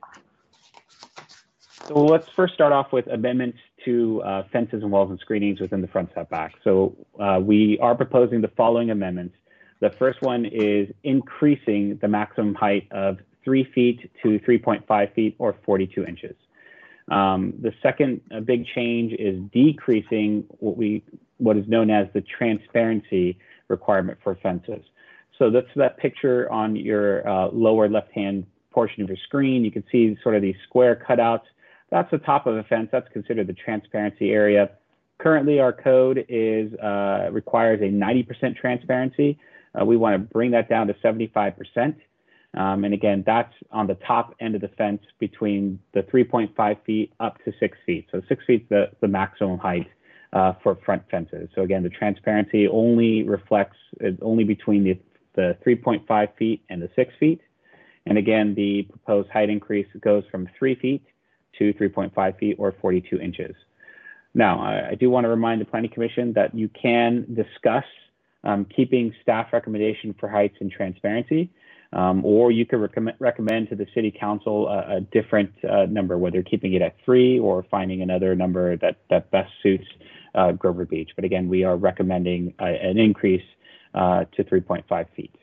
So let's first start off with amendments to fences and walls and screenings within the front setback. So we are proposing the following amendments. The first one is increasing the maximum height of 3 feet to 3.5 feet or 42 inches. The second big change is decreasing what is known as the transparency requirement for fences. So that's that picture on your lower left-hand portion of your screen. You can see sort of these square cutouts. That's the top of a fence. That's considered the transparency area. Currently, our code requires a 90% transparency. We want to bring that down to 75%. And again, that's on the top end of the fence between the 3.5 feet up to 6 feet. So 6 feet is the maximum height for front fences. So again, the transparency only reflects only between the 3.5 feet and the 6 feet. And again, the proposed height increase goes from 3 feet to 3.5 feet or 42 inches. Now, I do want to remind the Planning Commission that you can discuss keeping staff recommendation for heights and transparency, or you could recommend to the City Council a different number, whether keeping it at 3 or finding another number that best suits Grover Beach. But again, we are recommending an increase to 3.5 feet.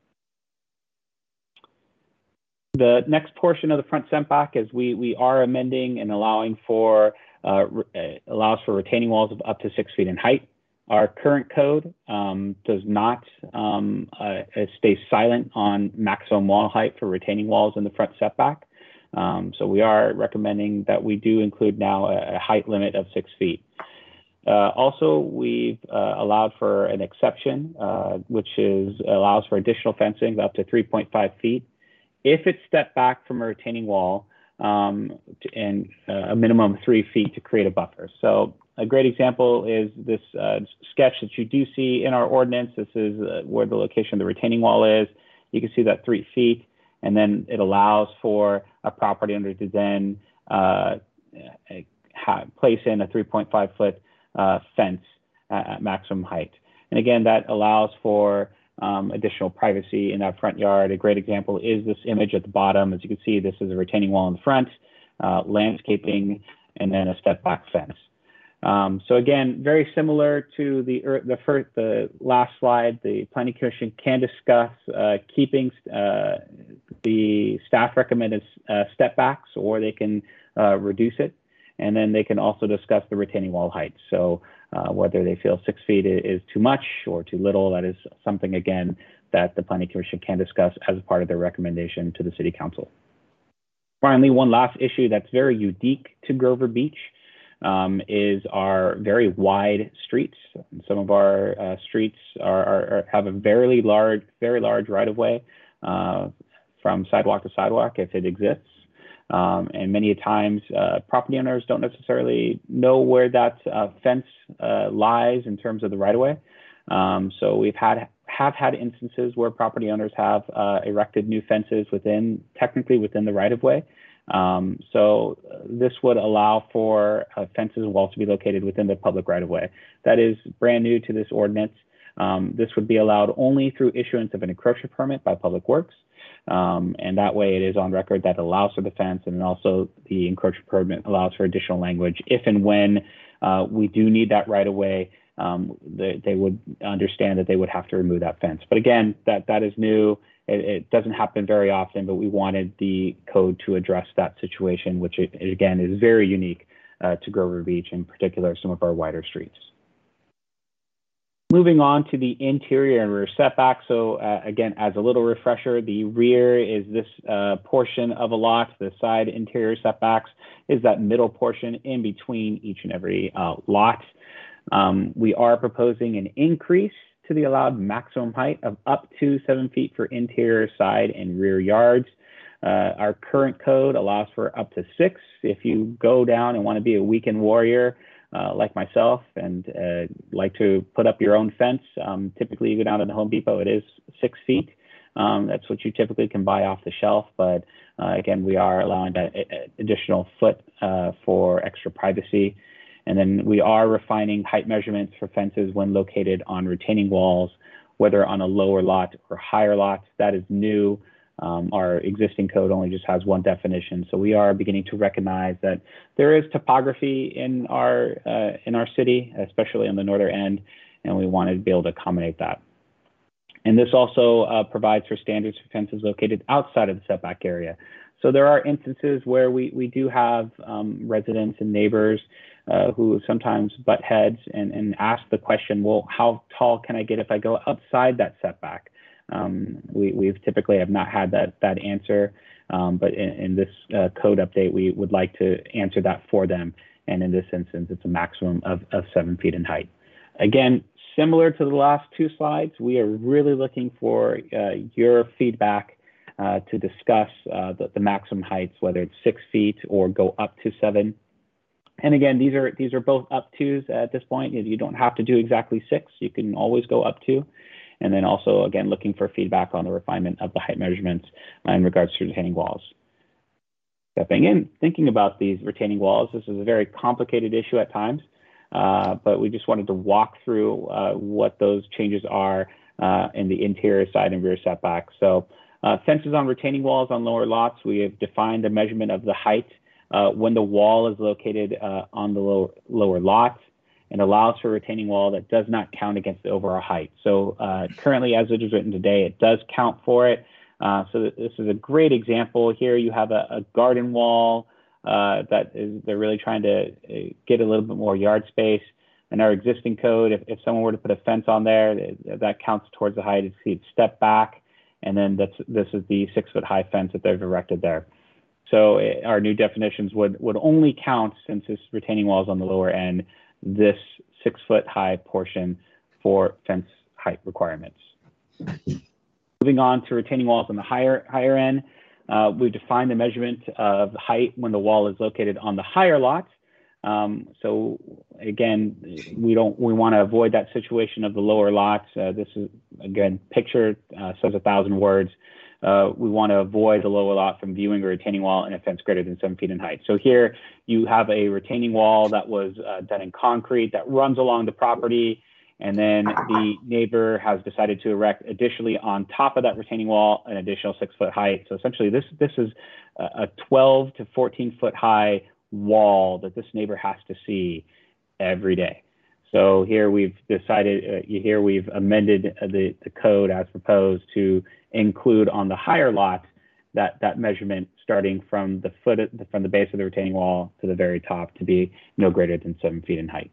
The next portion of the front setback is we are amending and allowing for allows for retaining walls of up to 6 feet in height. Our current code does not stay silent on maximum wall height for retaining walls in the front setback. So we are recommending that we do include now a height limit of 6 feet. Also, we've allowed for an exception, which allows for additional fencing up to 3.5 feet. If it's stepped back from a retaining wall and a minimum of 3 feet to create a buffer. So a great example is this sketch that you do see in our ordinance. This is where the location of the retaining wall is. You can see that 3 feet, and then it allows for a property owner to then place in a 3.5 foot fence at maximum height. And again, that allows for additional privacy in that front yard. A great example is this image at the bottom. As you can see, this is a retaining wall in the front, landscaping, and then a step back fence. So again, very similar to the last slide, the Planning Commission can discuss keeping the staff recommended step backs, or they can reduce it. And then they can also discuss the retaining wall height. So whether they feel 6 feet is too much or too little, that is something, again, that the Planning Commission can discuss as a part of their recommendation to the City Council. Finally, one last issue that's very unique to Grover Beach is our very wide streets. Some of our streets have a very large right-of-way from sidewalk to sidewalk, if it exists. And many times property owners don't necessarily know where that fence lies in terms of the right-of-way. So we've have had instances where property owners have erected new fences technically within the right-of-way. So this would allow for fences and walls to be located within the public right-of-way. That is brand new to this ordinance. This would be allowed only through issuance of an encroachment permit by Public Works. And that way it is on record that allows for the fence, and then also the encroachment permit allows for additional language. If and when we do need that right away, they would understand that they would have to remove that fence. But again, that is new. It doesn't happen very often, but we wanted the code to address that situation, which again is very unique to Grover Beach, in particular some of our wider streets. Moving on to the interior and rear setback. So again, as a little refresher, the rear is this portion of a lot. The side interior setbacks is that middle portion in between each and every lot. We are proposing an increase to the allowed maximum height of up to 7 feet for interior, side, and rear yards. Our current code allows for up to 6. If you go down and want to be a weekend warrior, like myself, and like to put up your own fence, typically you go down to the Home Depot, it is 6 feet. That's what you typically can buy off the shelf, but again, we are allowing that additional foot for extra privacy. And then we are refining height measurements for fences when located on retaining walls, whether on a lower lot or higher lot. That is new. Our existing code only just has one definition. So we are beginning to recognize that there is topography in our city, especially on the northern end, and we wanted to be able to accommodate that. And this also provides for standards for fences located outside of the setback area. So there are instances where we do have residents and neighbors who sometimes butt heads and ask the question, well, how tall can I get if I go outside that setback? We've typically have not had that answer, but in this code update, we would like to answer that for them. And in this instance, it's a maximum of 7 feet in height. Again, similar to the last two slides, we are really looking for your feedback to discuss the maximum heights, whether it's 6 feet or go up to 7. And again, these are both up tos at this point. You don't have to do exactly 6. You can always go up to. And then also, again, looking for feedback on the refinement of the height measurements in regards to retaining walls. Stepping in, thinking about these retaining walls, this is a very complicated issue at times, but we just wanted to walk through what those changes are in the interior side and rear setbacks. So fences on retaining walls on lower lots, we have defined the measurement of the height when the wall is located on the lower lot, and allows for a retaining wall that does not count against the overall height. So currently, as it is written today, it does count for it. So this is a great example. Here you have a garden wall they're really trying to get a little bit more yard space. In our existing code, if someone were to put a fence on there, that counts towards the height. It's step back, and then this is the 6 foot high fence that they've erected there. So our new definitions would only count, since this retaining wall is on the lower end, this 6 foot high portion for fence height requirements. Moving on to retaining walls on the higher end, we've defined the measurement of height when the wall is located on the higher lot. So again, we want to avoid that situation of the lower lots. This is, again, picture says 1,000 words. We want to avoid the lower lot from viewing a retaining wall and a fence greater than 7 feet in height. So here you have a retaining wall that was done in concrete that runs along the property, and then the neighbor has decided to erect additionally on top of that retaining wall an additional 6 foot height. So essentially this is a 12 to 14 foot high wall that this neighbor has to see every day. So here we've decided, we've amended the code as proposed to include on the higher lot that measurement starting from the base of the retaining wall to the very top to be no greater than 7 feet in height.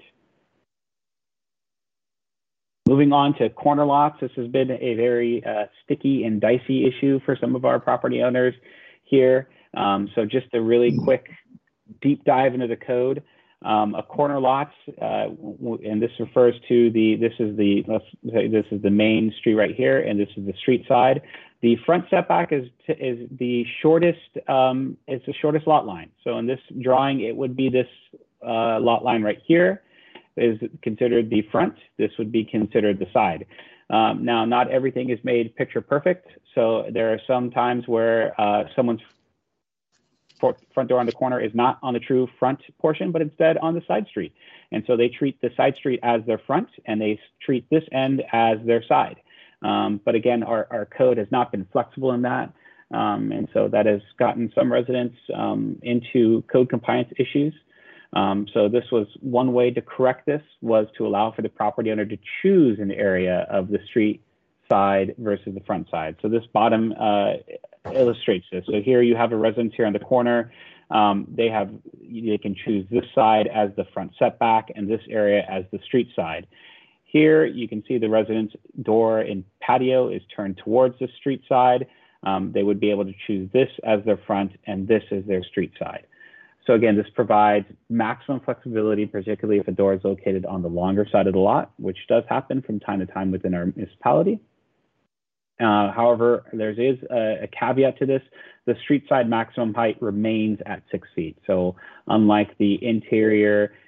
Moving on to corner lots, this has been a very sticky and dicey issue for some of our property owners here. So just a really quick deep dive into the code. A corner lot, and this refers to this is the main street right here, and this is the street side. The front setback is the shortest. It's the shortest lot line. So in this drawing, it would be this lot line right here is considered the front. This would be considered the side. Now, not everything is made picture perfect. So there are some times where someone's front door on the corner is not on the true front portion, but instead on the side street. And so they treat the side street as their front, and they treat this end as their side. But again, our code has not been flexible in that. And so that has gotten some residents into code compliance issues. So this was one way to correct this, was to allow for the property owner to choose an area of the street side versus the front side. So this bottom illustrates this. So here you have a residence here on the corner. They can choose this side as the front setback and this area as the street side. Here you can see the residence door and patio is turned towards the street side. They would be able to choose this as their front and this as their street side. So again, this provides maximum flexibility, particularly if a door is located on the longer side of the lot, which does happen from time to time within our municipality. However, there is a caveat to this. The street side maximum height remains at 6 feet. So unlike the interior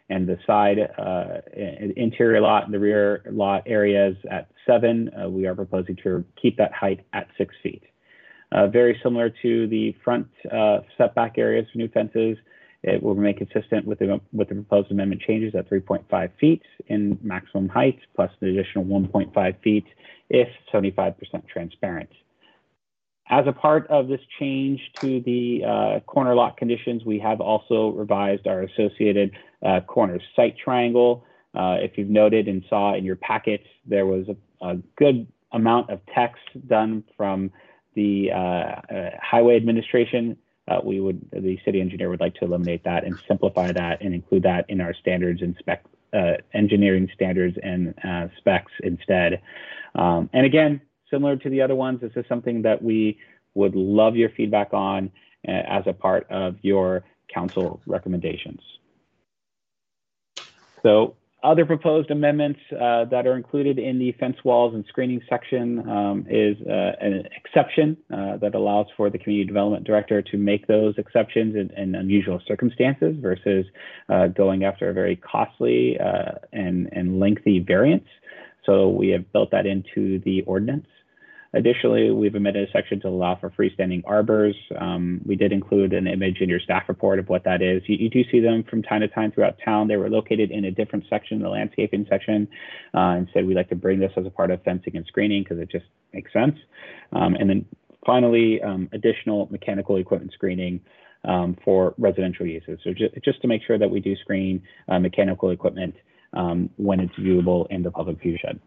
and the side interior lot and the rear lot areas at 7. We are proposing to keep that height at 6 feet. Very similar to the front setback areas for new fences, it will remain consistent with the proposed amendment changes at 3.5 feet in maximum height, plus an additional 1.5 feet if 75% transparent. As a part of this change to the corner lot conditions, we have also revised our associated corner site triangle. If you've noted and saw in your packet, there was a good amount of text done from the highway administration. The city engineer would like to eliminate that and simplify that and include that in our standards and engineering standards and specs instead. And again, similar to the other ones, this is something that we would love your feedback on as a part of your council recommendations. So other proposed amendments that are included in the fence walls and screening section is an exception that allows for the community development director to make those exceptions in unusual circumstances versus going after a very costly and lengthy variance. So we have built that into the ordinance. Additionally, we've amended a section to allow for freestanding arbors. We did include an image in your staff report of what that is. You do see them from time to time throughout town. They were located in a different section, the landscaping section, and said we'd like to bring this as a part of fencing and screening because it just makes sense. And then finally, additional mechanical equipment screening for residential uses. So just to make sure that we do screen mechanical equipment when it's viewable in the public view shed.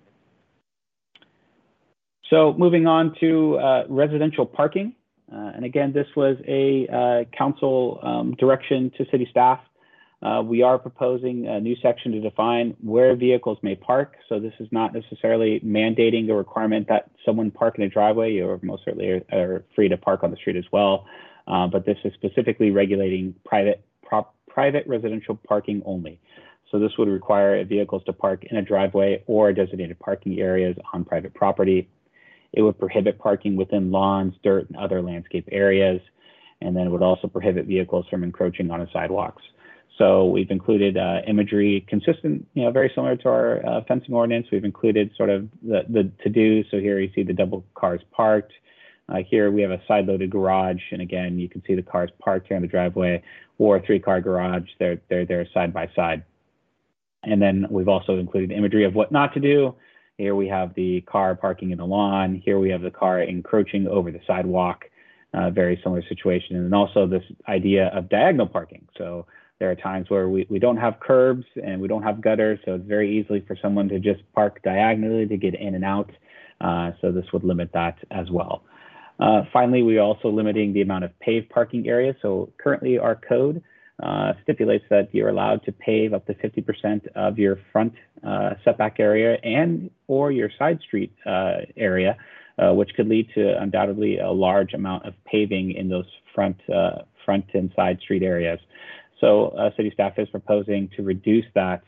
So moving on to residential parking. And again, this was a council direction to city staff. We are proposing a new section to define where vehicles may park. So this is not necessarily mandating a requirement that someone park in a driveway. You most certainly are free to park on the street as well. But this is specifically regulating private residential parking only. So this would require vehicles to park in a driveway or designated parking areas on private property. It would prohibit parking within lawns, dirt, and other landscape areas. And then it would also prohibit vehicles from encroaching on sidewalks. So we've included imagery consistent, very similar to our fencing ordinance. We've included sort of the to-do. So here you see the double cars parked. Here we have a side-loaded garage. And again, you can see the cars parked here in the driveway or a 3-car garage. They're there side by side. And then we've also included imagery of what not to do. Here we have the car parking in the lawn. Here we have the car encroaching over the sidewalk, very similar situation. And then also this idea of diagonal parking. So there are times where we don't have curbs and we don't have gutters. So it's very easily for someone to just park diagonally to get in and out. So this would limit that as well. Finally, we're also limiting the amount of paved parking areas. So currently our code stipulates that you're allowed to pave up to 50% of your front setback area and or your side street area, which could lead to undoubtedly a large amount of paving in those front and side street areas. So city staff is proposing to reduce that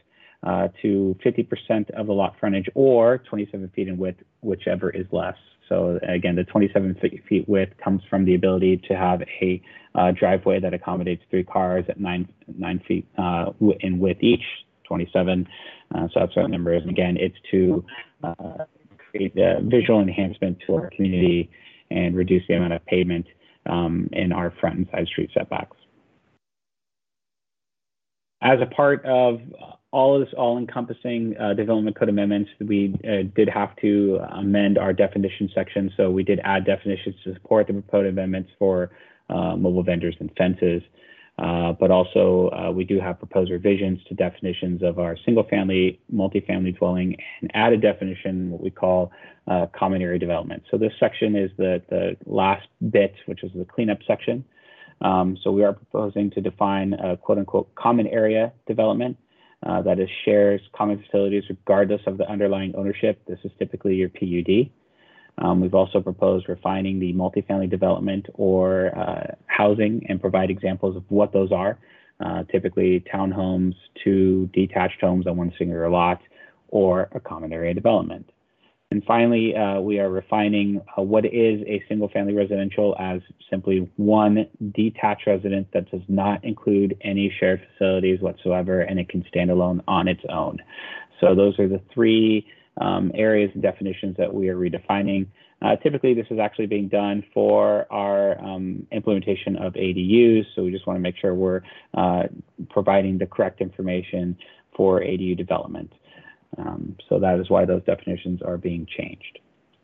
to 50% of the lot frontage or 27 feet in width, whichever is less. So again, the 27 feet width comes from the ability to have a driveway that accommodates 3 cars at 9 feet in width each, 27. So that's what that number is. And again, it's to create a visual enhancement to our community and reduce the amount of pavement in our front and side street setbacks. As a part of all of this all-encompassing development code amendments, we did have to amend our definition section. So we did add definitions to support the proposed amendments for mobile vendors and fences. But also we do have proposed revisions to definitions of our single-family, multifamily dwelling, and add a definition, what we call common area development. So this section is the last bit, which is the cleanup section. So we are proposing to define a quote-unquote common area development. That is shares common facilities regardless of the underlying ownership. This is typically your PUD. We've also proposed refining the multifamily development or housing and provide examples of what those are. Typically townhomes, 2 detached homes on one singular lot, or a common area development. And finally, we are refining what is a single-family residential as simply one detached residence that does not include any shared facilities whatsoever, and it can stand alone on its own. So those are the three areas and definitions that we are redefining. Typically, this is actually being done for our implementation of ADUs, so we just want to make sure we're providing the correct information for ADU development. So that is why those definitions are being changed.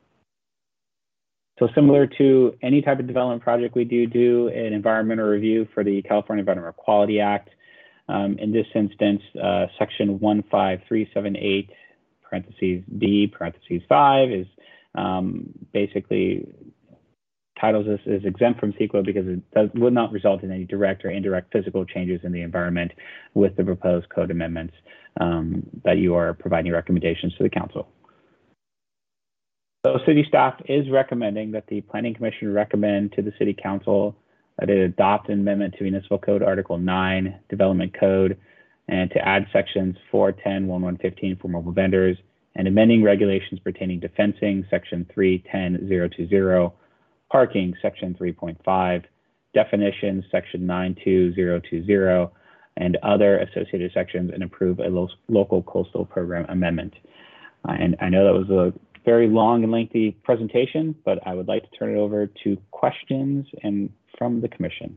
So similar to any type of development project, we do an environmental review for the California Environmental Quality Act. In this instance, section 15378, parentheses B, parentheses 5 is basically titles this as exempt from CEQA because it would not result in any direct or indirect physical changes in the environment with the proposed code amendments that you are providing recommendations to the council. So city staff is recommending that the Planning Commission recommend to the City Council that it adopt an amendment to Municipal Code Article 9, Development Code, and to add sections 410, 1115 for mobile vendors, and amending regulations pertaining to fencing, section 310020, parking, section 3.5, definitions, section 92020, and other associated sections, and approve a local coastal program amendment. And I know that was a very long and lengthy presentation, but I would like to turn it over to questions and from the commission.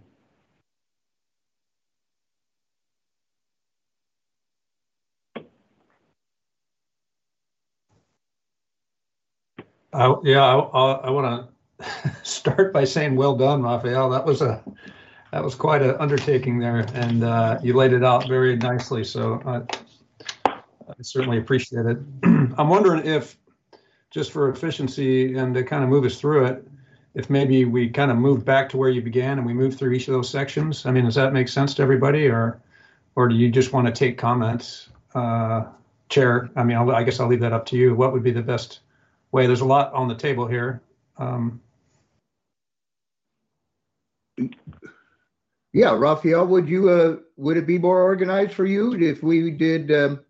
I want to start by saying well done, Raphael. That was quite an undertaking there, and you laid it out very nicely. So I certainly appreciate it. I'm wondering if, just for efficiency and to kind of move us through it, if maybe we kind of move back to where you began and we move through each of those sections. I mean, does that make sense to everybody, or do you just want to take comments, Chair? I mean, I guess I'll leave that up to you. What would be the best way? There's a lot on the table here. Yeah, Raphael, would it be more organized for you if we did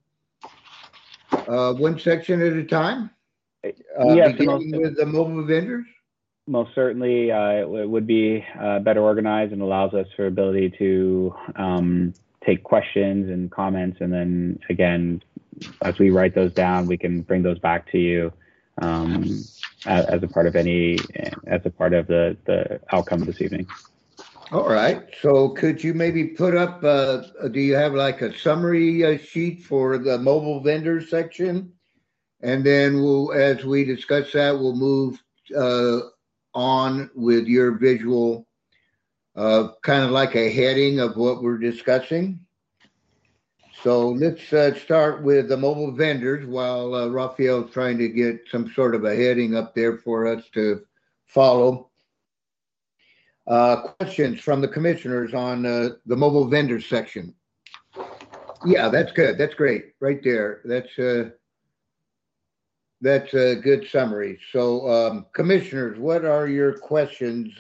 one section at a time? Yes, beginning with the mobile vendors? Most certainly, it would be better organized and allows us for ability to take questions and comments, and then again, as we write those down, we can bring those back to you as a part of the outcome this evening. All right. So could you maybe put up? Do you have like a summary sheet for the mobile vendor section? And then as we discuss that, we'll move on with your visual, kind of like a heading of what we're discussing. So let's start with the mobile vendors while Raphael's trying to get some sort of a heading up there for us to follow. Questions from the commissioners on the mobile vendor section? Yeah, that's good. That's great. Right there. That's a good summary. So, commissioners, what are your questions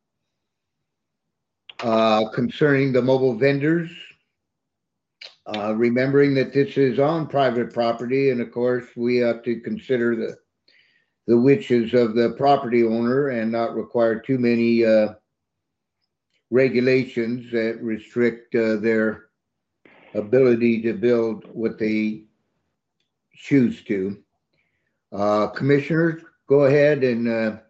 concerning the mobile vendors? Remembering that this is on private property, and of course, we have to consider the wishes of the property owner and not require too many regulations that restrict their ability to build what they choose to. Commissioners, go ahead and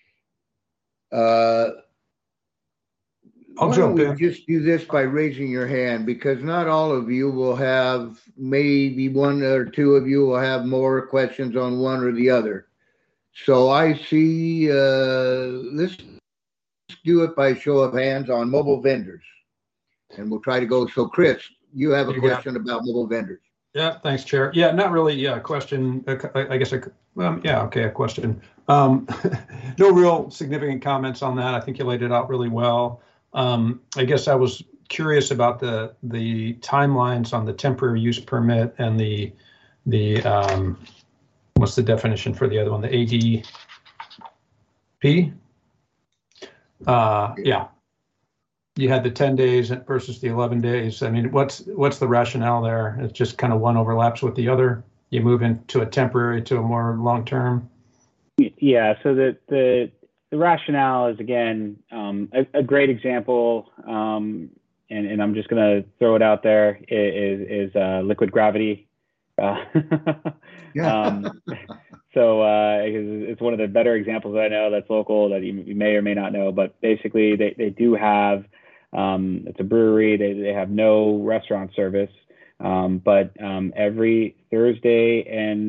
I'll jump in. Just do this by raising your hand, because not all of you will have, maybe one or two of you will have more questions on one or the other. So I see, let's do it by show of hands on mobile vendors, and we'll try to go. So Chris, you have a question about mobile vendors. Yeah, thanks, Chair. Yeah, not really. Yeah, a question. I guess. A question. No real significant comments on that. I think you laid it out really well. I guess I was curious about the timelines on the temporary use permit and the what's the definition for the other one? The ADP. Yeah. You had the 10 days versus the 11 days. I mean, what's the rationale there? It's just kind of one overlaps with the other you move into a temporary to a more long-term? Yeah, so the rationale is, again, a great example, and I'm just going to throw it out there, is liquid gravity. So it's one of the better examples that I know that's local that you may or may not know, but basically they do have, it's a brewery, they have no restaurant service, but every Thursday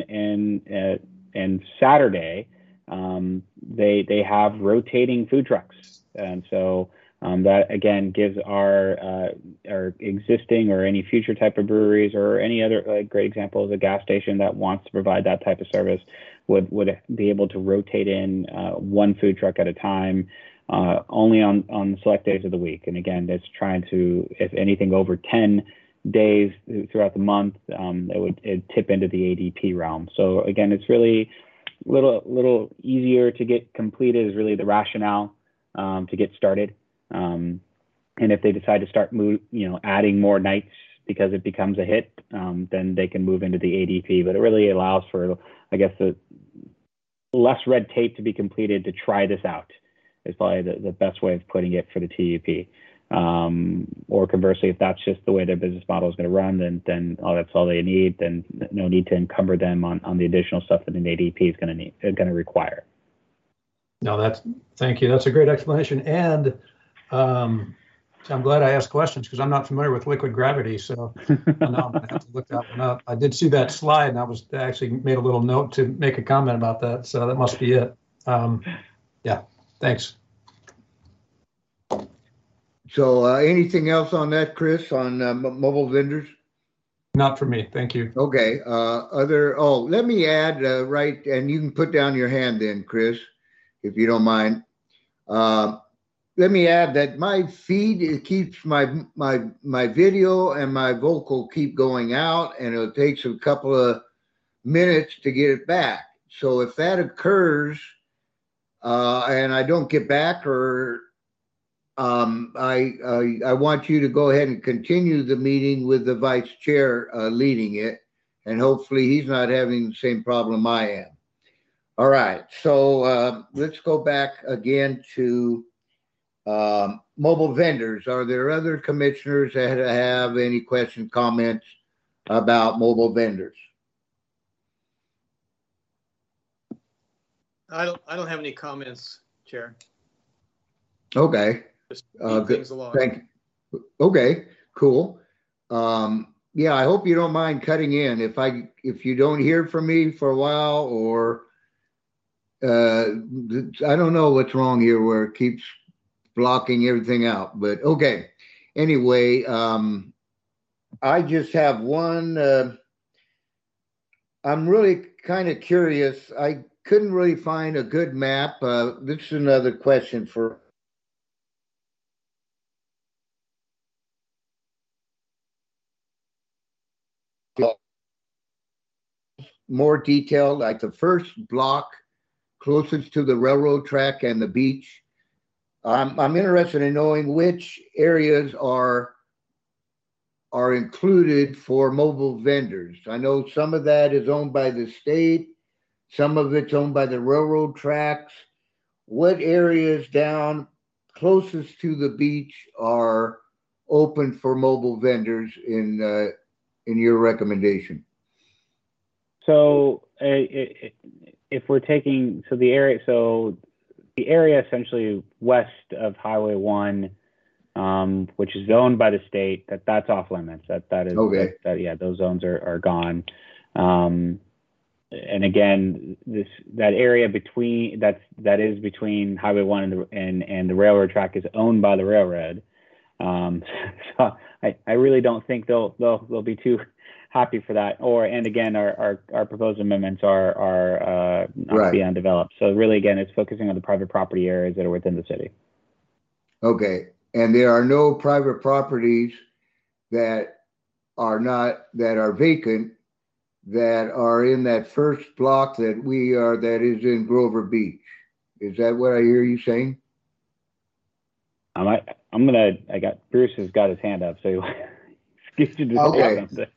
and Saturday, they have rotating food trucks. And so that, again, gives our existing or any future type of breweries or any other, like, great example is a gas station that wants to provide that type of service would be able to rotate in one food truck at a time, only on select days of the week. And again, it's trying to, if anything over 10 days throughout the month, it'd tip into the ADP realm. So again, it's really little easier to get completed is really the rationale to get started. And if they decide to start adding more nights because it becomes a hit, then they can move into the ADP. But it really allows for, I guess, the less red tape to be completed to try this out is probably the best way of putting it for the TUP. Or conversely, if that's just the way their business model is going to run, then that's all they need. Then no need to encumber them on the additional stuff that an ADP is going to require. No, thank you. That's a great explanation. And I'm glad I asked questions because I'm not familiar with liquid gravity. So now I'm going to have to look that one up. I did see that slide, and I actually made a little note to make a comment about that. So that must be it. Yeah, thanks. So anything else on that, Chris, on mobile vendors? Not for me. Thank you. Okay. Let me add, right, and you can put down your hand then, Chris, if you don't mind. Let me add that my feed, it keeps my video and my vocal keep going out, and it takes a couple of minutes to get it back. So if that occurs and I don't get back, or I want you to go ahead and continue the meeting with the vice chair leading it, and hopefully he's not having the same problem I am. All right, so let's go back again to mobile vendors. Are there other commissioners that have any questions, comments about mobile vendors? I don't have any comments, Chair. Okay. Just keep things along. Thank you. Okay, cool. Yeah, I hope you don't mind cutting in. If you don't hear from me for a while, or I don't know what's wrong here where it keeps blocking everything out, but okay. Anyway, I just have one. I'm really kind of curious. I couldn't really find a good map. This is another question for more detail, like the first block closest to the railroad track and the beach. I'm interested in knowing which areas are included for mobile vendors. I know some of that is owned by the state, some of it's owned by the railroad tracks. What areas down closest to the beach are open for mobile vendors in your recommendation? So if we're taking, the area essentially west of Highway 1, which is owned by the state, that's off limits. That is okay. Those zones are gone. And again, that area between that is between Highway 1 and the railroad track is owned by the railroad. So I really don't think they'll be too happy for that. And again, our proposed amendments are not right. be undeveloped. So really, again, it's focusing on the private property areas that are within the city. Okay, and there are no private properties that are vacant that are in that first block that is in Grover Beach. Is that what I hear you saying? Bruce has got his hand up, so excuse you to say something.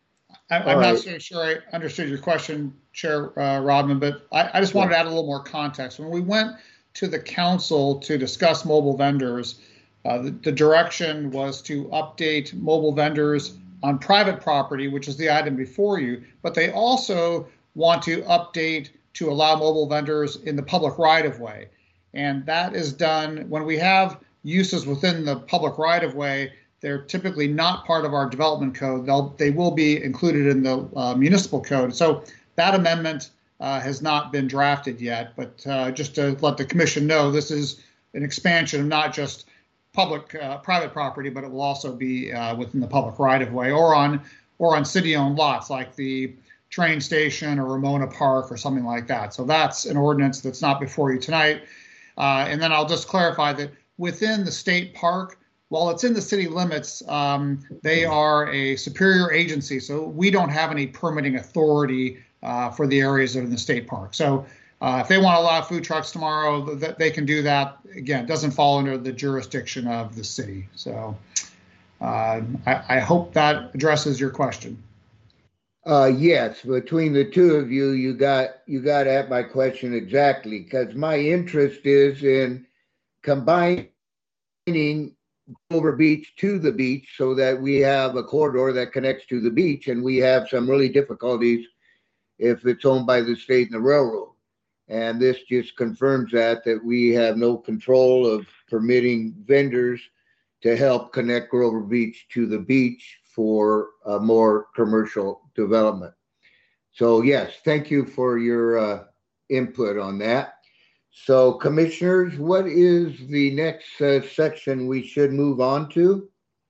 I'm not so sure I understood your question, Chair Rodman, but I just wanted to add a little more context. When we went to the council to discuss mobile vendors, the direction was to update mobile vendors on private property, which is the item before you, but they also want to update to allow mobile vendors in the public right-of-way. And that is done when we have uses within the public right-of-way. They're typically not part of our development code. They will be included in the municipal code. So that amendment has not been drafted yet, but just to let the commission know, this is an expansion of not just private property, but it will also be within the public right-of-way or on city-owned lots like the train station or Ramona Park or something like that. So that's an ordinance that's not before you tonight. And then I'll just clarify that within the state park, while it's in the city limits, they are a superior agency, so we don't have any permitting authority for the areas that are in the state park. So if they want to allow food trucks tomorrow, they can do that. Again, it doesn't fall under the jurisdiction of the city. So I hope that addresses your question. Yes, between the two of you, you got at my question exactly, because my interest is in combining Dover Beach to the beach so that we have a corridor that connects to the beach, and we have some really difficulties if it's owned by the state and the railroad. And this just confirms that we have no control of permitting vendors to help connect Grover Beach to the beach for a more commercial development. So yes, thank you for your input on that. So commissioners, what is the next section we should move on to?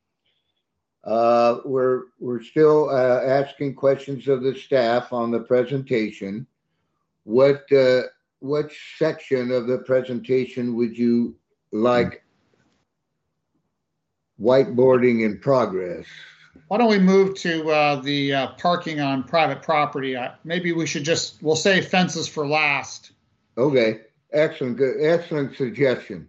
We're still asking questions of the staff on the presentation. What section of the presentation would you like whiteboarding in progress? Why don't we move to the parking on private property? Maybe we'll save fences for last. Okay, excellent, good, excellent suggestion.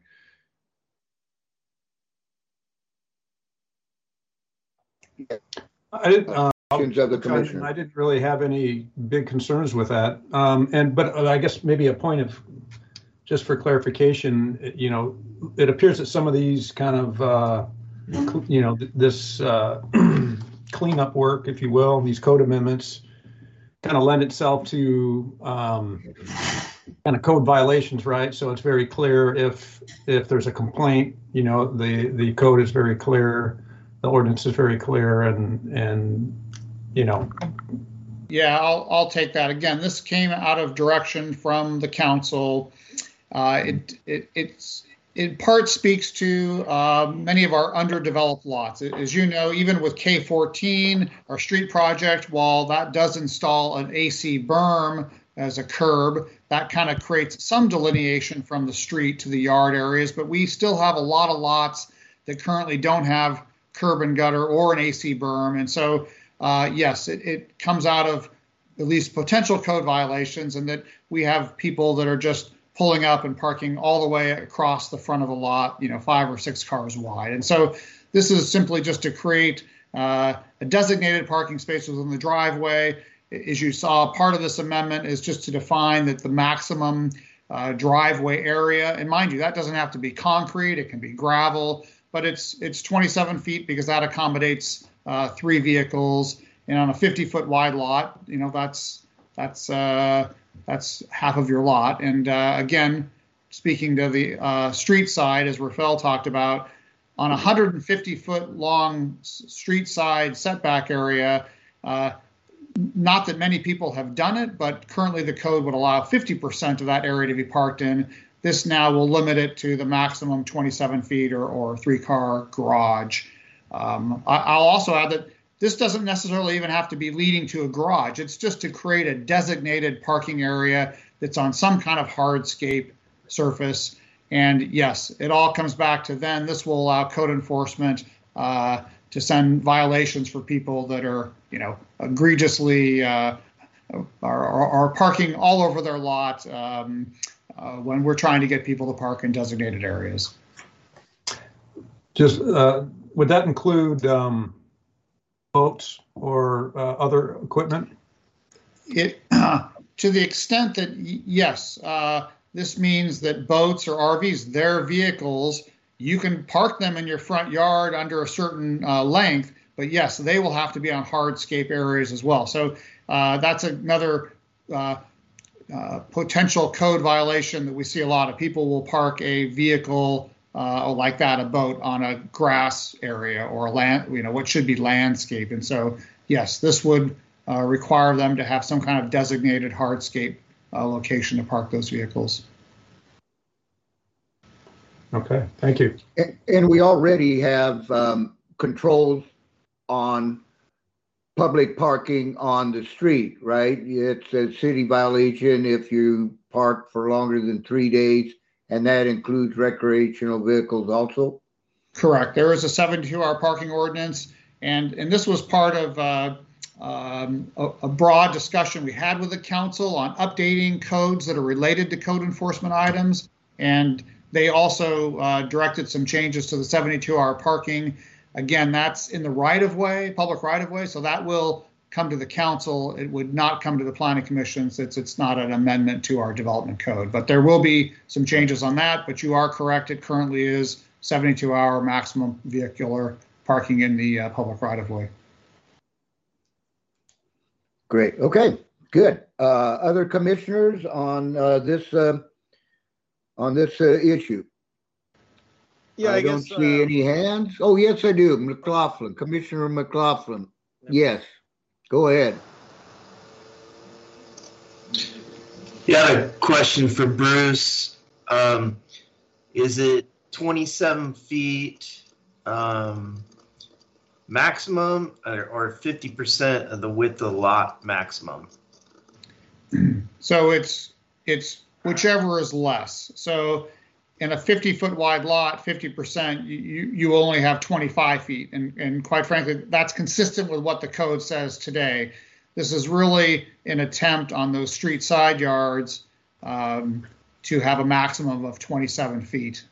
I didn't really have any big concerns with that. But I guess maybe a point of just for clarification, it appears that some of these kind of this cleanup work, if you will, these code amendments kind of lend itself to kind of code violations, right? So it's very clear if there's a complaint, the code is very clear, the ordinance is very clear, and Yeah, I'll take that. Again, this came out of direction from the council. It's in part speaks to many of our underdeveloped lots. As you know, even with K14, our street project, while that does install an AC berm as a curb, that kind of creates some delineation from the street to the yard areas, but we still have a lot of lots that currently don't have curb and gutter or an AC berm. And so, yes, it comes out of at least potential code violations, and that we have people that are just pulling up and parking all the way across the front of the lot, 5 or 6 cars wide. And so this is simply just to create a designated parking space within the driveway. As you saw, part of this amendment is just to define that the maximum driveway area, and mind you, that doesn't have to be concrete, it can be gravel, but it's 27 feet because that accommodates 3 vehicles. And on a 50-foot wide lot, that's half of your lot. And again, speaking to the street side, as Rafael talked about, on a 150-foot long street side setback area, not that many people have done it, but currently the code would allow 50% of that area to be parked in. This now will limit it to the maximum 27 feet or 3-car garage. I'll also add that this doesn't necessarily even have to be leading to a garage. It's just to create a designated parking area that's on some kind of hardscape surface. And yes, it all comes back to then this will allow code enforcement to send violations for people that are, egregiously are parking all over their lot when we're trying to get people to park in designated areas. Just would that include boats or other equipment? It to the extent that yes, this means that boats or RVs, their vehicles, you can park them in your front yard under a certain length, but yes, they will have to be on hardscape areas as well. So that's another potential code violation that we see a lot of. People will park a vehicle like that, a boat, on a grass area or a land, what should be landscape. And so, yes, this would require them to have some kind of designated hardscape location to park those vehicles. Okay, thank you. And we already have controls on public parking on the street, right? It's a city violation if you park for longer than 3 days, and that includes recreational vehicles also? Correct. There is a 72-hour parking ordinance, and this was part of a broad discussion we had with the council on updating codes that are related to code enforcement items, and they also directed some changes to the 72-hour parking. Again, that's in the right-of-way, public right-of-way, so that will come to the council. It would not come to the planning commission since it's not an amendment to our development code. But there will be some changes on that, but you are correct. It currently is 72-hour maximum vehicular parking in the public right-of-way. Great. Okay, good. Other commissioners on this issue? Yeah, I don't see any hands. Oh, yes, I do. McLaughlin, Commissioner McLaughlin. Yes, go ahead. Yeah, a question for Bruce. Is it 27 feet maximum or 50% of the width of the lot maximum? So it's whichever is less. So in a 50-foot wide lot, 50%, you only have 25 feet. And quite frankly, that's consistent with what the code says today. This is really an attempt on those street side yards to have a maximum of 27 feet.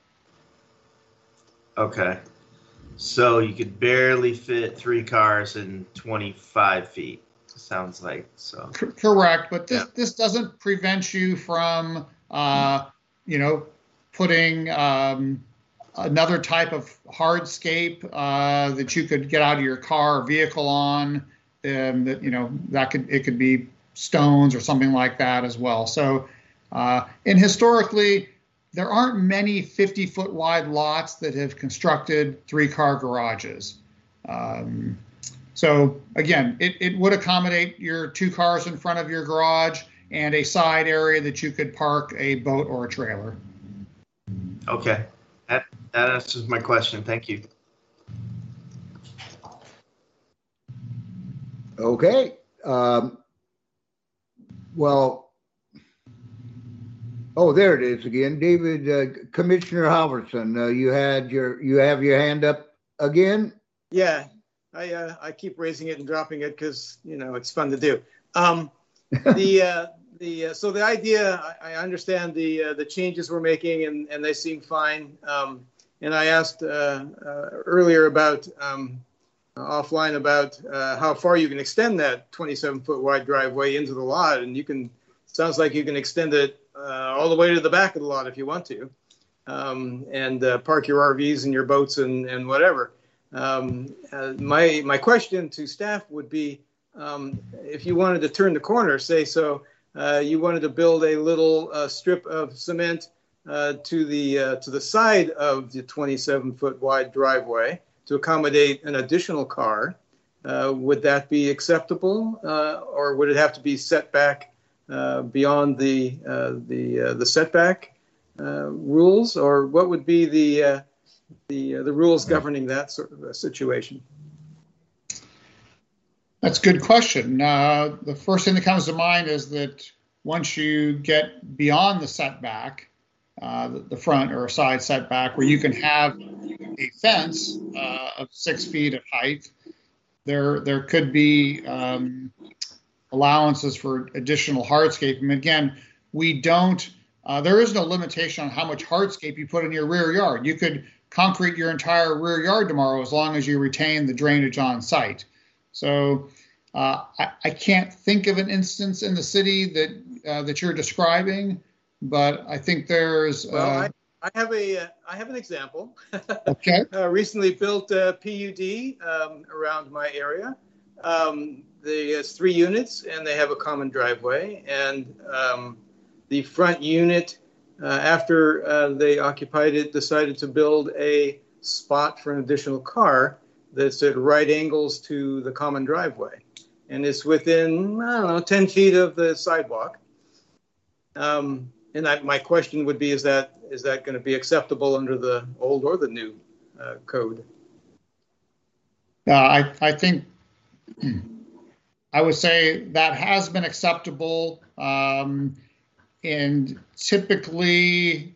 Okay. So you could barely fit 3 cars in 25 feet. Sounds like so. Correct, but this doesn't prevent you from, putting another type of hardscape that you could get out of your car or vehicle on, and it could be stones or something like that as well. So, and historically, there aren't many 50-foot wide lots that have constructed 3-car garages. So again, it would accommodate your 2 cars in front of your garage and a side area that you could park a boat or a trailer. Okay, that answers my question. Thank you. Okay. There it is again, David. Commissioner Halverson, you have your hand up again. Yeah, I keep raising it and dropping it because it's fun to do. So the idea, I understand the changes we're making, and they seem fine. And I asked earlier about offline about how far you can extend that 27-foot wide driveway into the lot, and sounds like you can extend it all the way to the back of the lot if you want to, and park your RVs and your boats and whatever. My question to staff would be, if you wanted to turn the corner, you wanted to build a little strip of cement to the side of the 27-foot wide driveway to accommodate an additional car, would that be acceptable, or would it have to be set back beyond the setback rules, or what would be the rules governing that sort of a situation? That's a good question. The first thing that comes to mind is that once you get beyond the setback, the front or side setback, where you can have a fence of 6 feet of height, there could be allowances for additional hardscape. And again, we don't. There is no limitation on how much hardscape you put in your rear yard. You could concrete your entire rear yard tomorrow as long as you retain the drainage on site. So I can't think of an instance in the city that you're describing, but I think there's. I have an example. Okay. Recently built a PUD around my area. There's 3 units, and they have a common driveway. And the front unit, after they occupied it, decided to build a spot for an additional car that's at right angles to the common driveway. And it's within, 10 feet of the sidewalk. And my question would be, is that going to be acceptable under the old or the new code? I think I would say that has been acceptable. And typically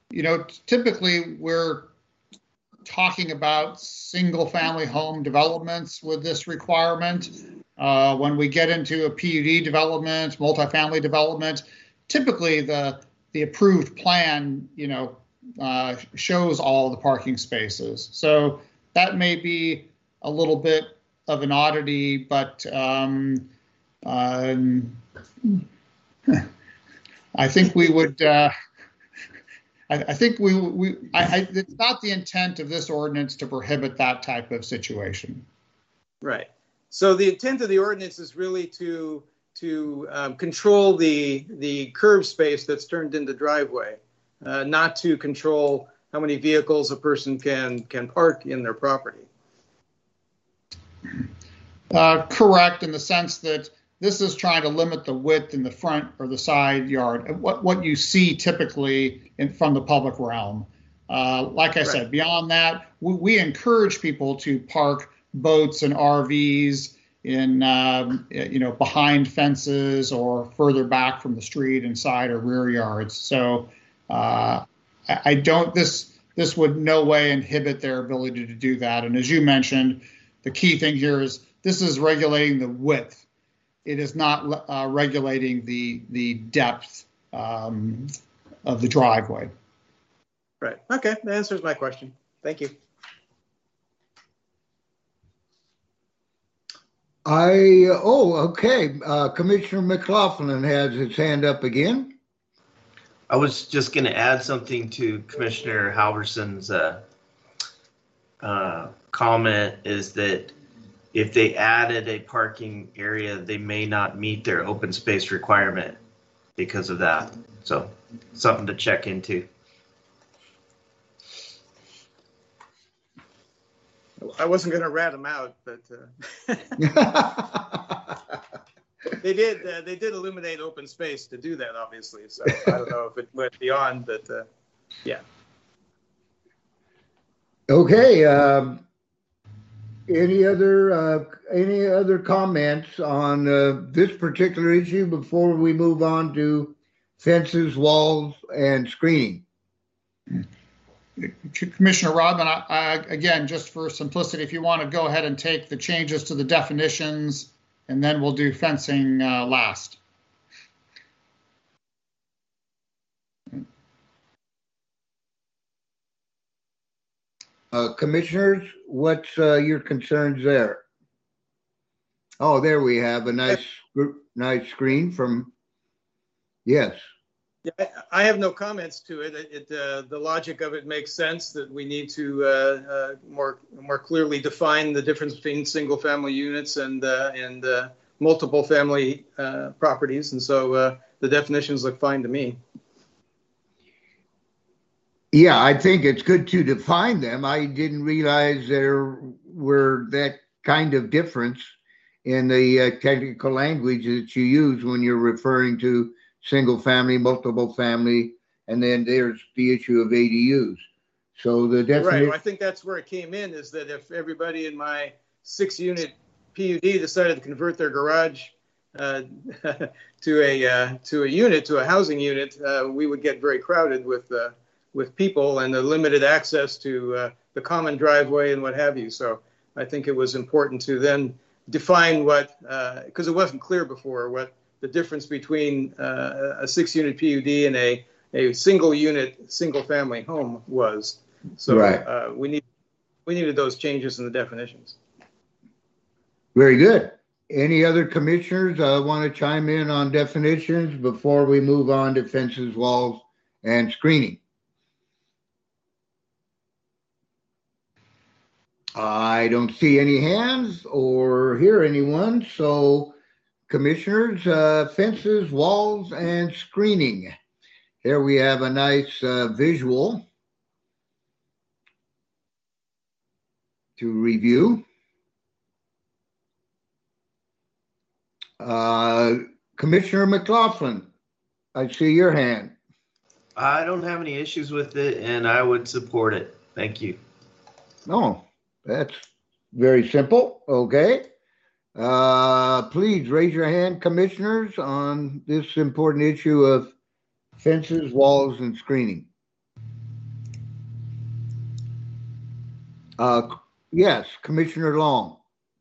we're talking about single family home developments with this requirement. When we get into a PUD development, multifamily development, typically the approved plan, shows all the parking spaces. So that may be a little bit of an oddity, but I think we would. It's not the intent of this ordinance to prohibit that type of situation. Right. So the intent of the ordinance is really to control the curb space that's turned into driveway, not to control how many vehicles a person can park in their property. Correct, in the sense that this is trying to limit the width in the front or the side yard, what you see typically from the public realm. Like I said, beyond that, we encourage people to park boats and RVs in behind fences or further back from the street in side or rear yards. So this would no way inhibit their ability to do that. And as you mentioned, the key thing here is this is regulating the width. It is not regulating the depth of the driveway. Right. Okay, that answers my question. Thank you. Okay. Commissioner McLaughlin has his hand up again. I was just going to add something to Commissioner Halverson's comment, is that if they added a parking area, they may not meet their open space requirement because of that. So something to check into. I wasn't going to rat them out, but they did eliminate open space to do that, obviously. So I don't know if it went beyond, but yeah. Okay. Any other comments on this particular issue before we move on to fences, walls, and screening? Commissioner Rodman, again, just for simplicity, if you want to go ahead and take the changes to the definitions, and then we'll do fencing last. Commissioners, what's your concerns there? Oh, there we have a nice screen from, yes. Yeah, I have no comments to it. The logic of it makes sense that we need to more clearly define the difference between single family units and multiple family properties. And so the definitions look fine to me. Yeah, I think it's good to define them. I didn't realize there were that kind of difference in the technical language that you use when you're referring to single family, multiple family, and then there's the issue of ADUs. So the definition. Right. Well, I think that's where it came in, is that if everybody in my 6-unit PUD decided to convert their garage to a housing unit, we would get very crowded with people and the limited access to the common driveway and what have you. So I think it was important to then define what, because it wasn't clear before, what the difference between a 6-unit PUD and a single unit, single family home was. So Right. we needed those changes in the definitions. Very good. Any other commissioners want to chime in on definitions before we move on to fences, walls, and screening? I don't see any hands or hear anyone. So, commissioners, fences, walls, and screening. Here we have a nice visual to review. Commissioner McLaughlin, I see your hand. I don't have any issues with it, and I would support it. Thank you. No, that's very simple. Okay. Please raise your hand, commissioners, on this important issue of fences, walls, and screening. Yes, Commissioner Long.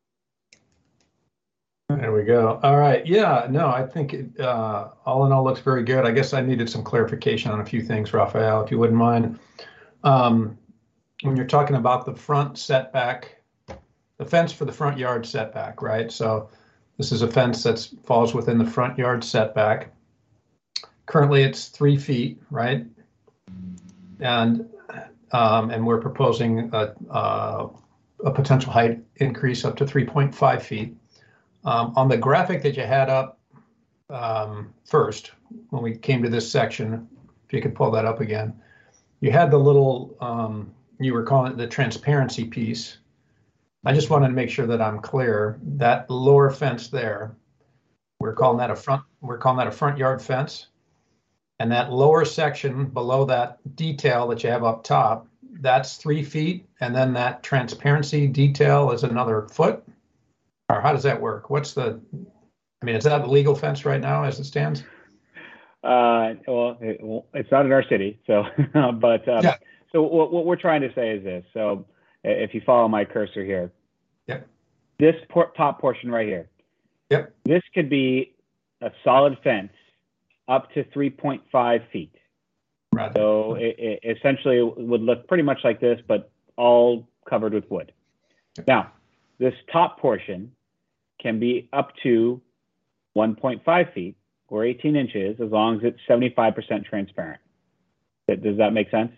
There we go. All right. Yeah, no, I think it, all in all looks very good. I guess I needed some clarification on a few things, Raphael, if you wouldn't mind. When you're talking about the front setback, the fence for the front yard setback, right? So this is a fence that falls within the front yard setback. Currently, it's 3 feet, right? And we're proposing a potential height increase up to 3.5 feet. On the graphic that you had up first, when we came to this section, if you could pull that up again, you had the little, you were calling it the transparency piece. I just wanted to make sure that I'm clear. That lower fence there, we're calling that a front yard fence. And that lower section below that detail that you have up top, that's 3 feet. And then that transparency detail is another foot. Or how does that work? Is that a legal fence right now as it stands? Well, it's not in our city, so but yeah. So what we're trying to say is this. So if you follow my cursor here, yep. This top portion right here, yep. This could be a solid fence up to 3.5 feet. Right. So it essentially would look pretty much like this, but all covered with wood. Yep. Now, this top portion can be up to 1.5 feet or 18 inches as long as it's 75% transparent. Does that make sense?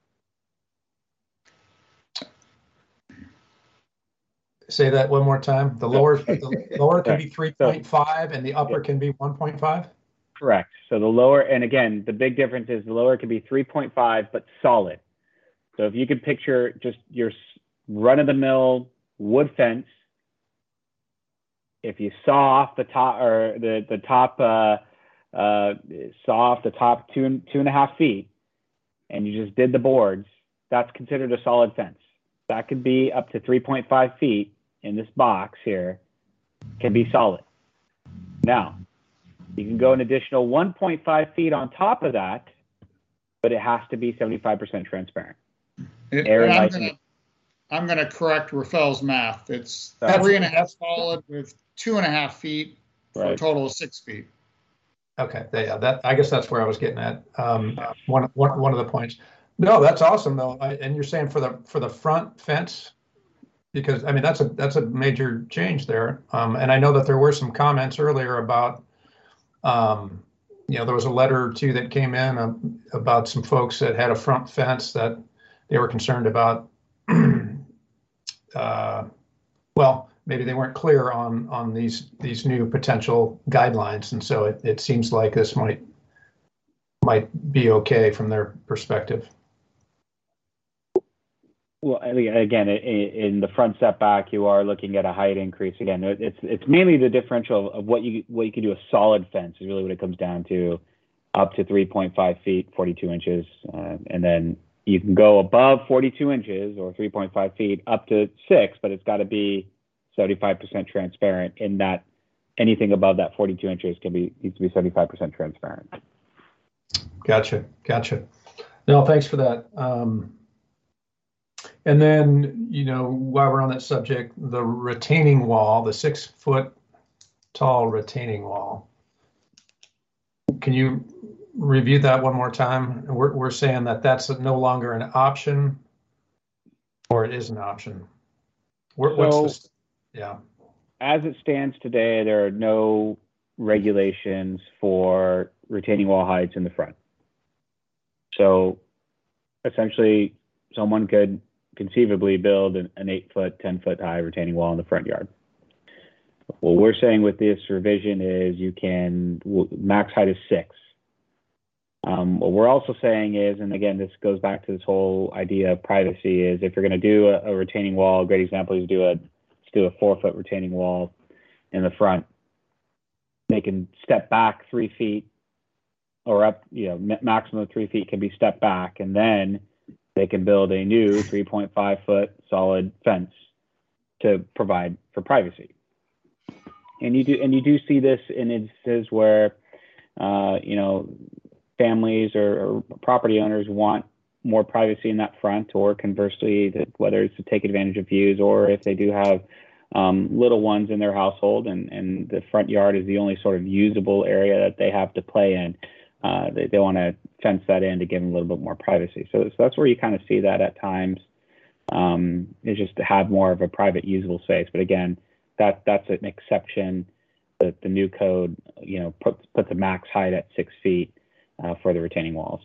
Say that one more time. The lower can be 3.5 and the upper can be 1.5? Correct. So the lower, and again, the big difference is the lower can be 3.5, but solid. So if you could picture just your run-of-the-mill wood fence, if you saw off the top, or the top, saw off the top 2.5 feet, and you just did the boards, that's considered a solid fence. That could be up to 3.5 feet in this box here, can be solid. Now, you can go an additional 1.5 feet on top of that, but it has to be 75% transparent. I'm going to correct Raphael's math. It's 3.5 solid with 2.5 feet for a total of 6 feet. Okay, yeah, I guess that's where I was getting at. One of the points. No, that's awesome though. And you're saying for the front fence, because I mean that's a major change there. And I know that there were some comments earlier about, there was a letter or two that came in about some folks that had a front fence that they were concerned about. Well, maybe they weren't clear on these new potential guidelines, and so it seems like this might be okay from their perspective. Well, again, in the front setback, you are looking at a height increase. Again, it's mainly the differential of what you could do a solid fence is really what it comes down to, up to 3.5 feet, 42 inches, and then you can go above 42 inches or 3.5 feet up to 6, but it's got to be 75% transparent. In that, anything above that 42 inches needs to be 75% transparent. Gotcha. No, thanks for that. And then, while we're on that subject, the retaining wall, the 6-foot tall retaining wall. Can you review that one more time? We're saying that that's no longer an option Or it is an option. Yeah. As it stands today, there are no regulations for retaining wall heights in the front. So essentially, someone could conceivably build an 8-foot, 10-foot high retaining wall in the front yard. What we're saying with this revision is you can, max height is 6. What we're also saying is, and again, this goes back to this whole idea of privacy, is if you're going to do a retaining wall, a great example is do a 4-foot retaining wall in the front. They can step back 3 feet or up, maximum of 3 feet can be stepped back, and then they can build a new 3.5-foot solid fence to provide for privacy. And you do see this in instances where, families or property owners want more privacy in that front, or conversely, whether it's to take advantage of views, or if they do have little ones in their household and the front yard is the only sort of usable area that they have to play in, they want to fence that in to give them a little bit more privacy. So that's where you kind of see that at times, is just to have more of a private usable space. But again, that's an exception. The new code, put the max height at 6 feet for the retaining walls.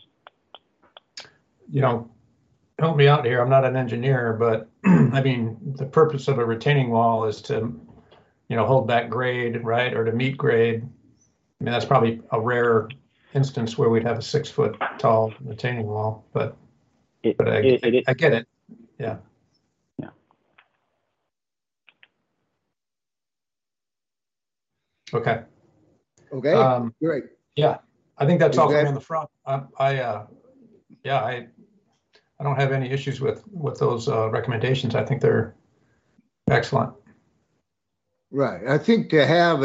Help me out here. I'm not an engineer, but I mean, the purpose of a retaining wall is to, hold back grade, right? Or to meet grade. I mean, that's probably a rare instance where we'd have a 6-foot tall retaining wall, but I get it. Yeah. Yeah. Okay. Okay. Great. Yeah. I think that's all for me on the front. I don't have any issues with those recommendations. I think they're excellent. Right. I think to have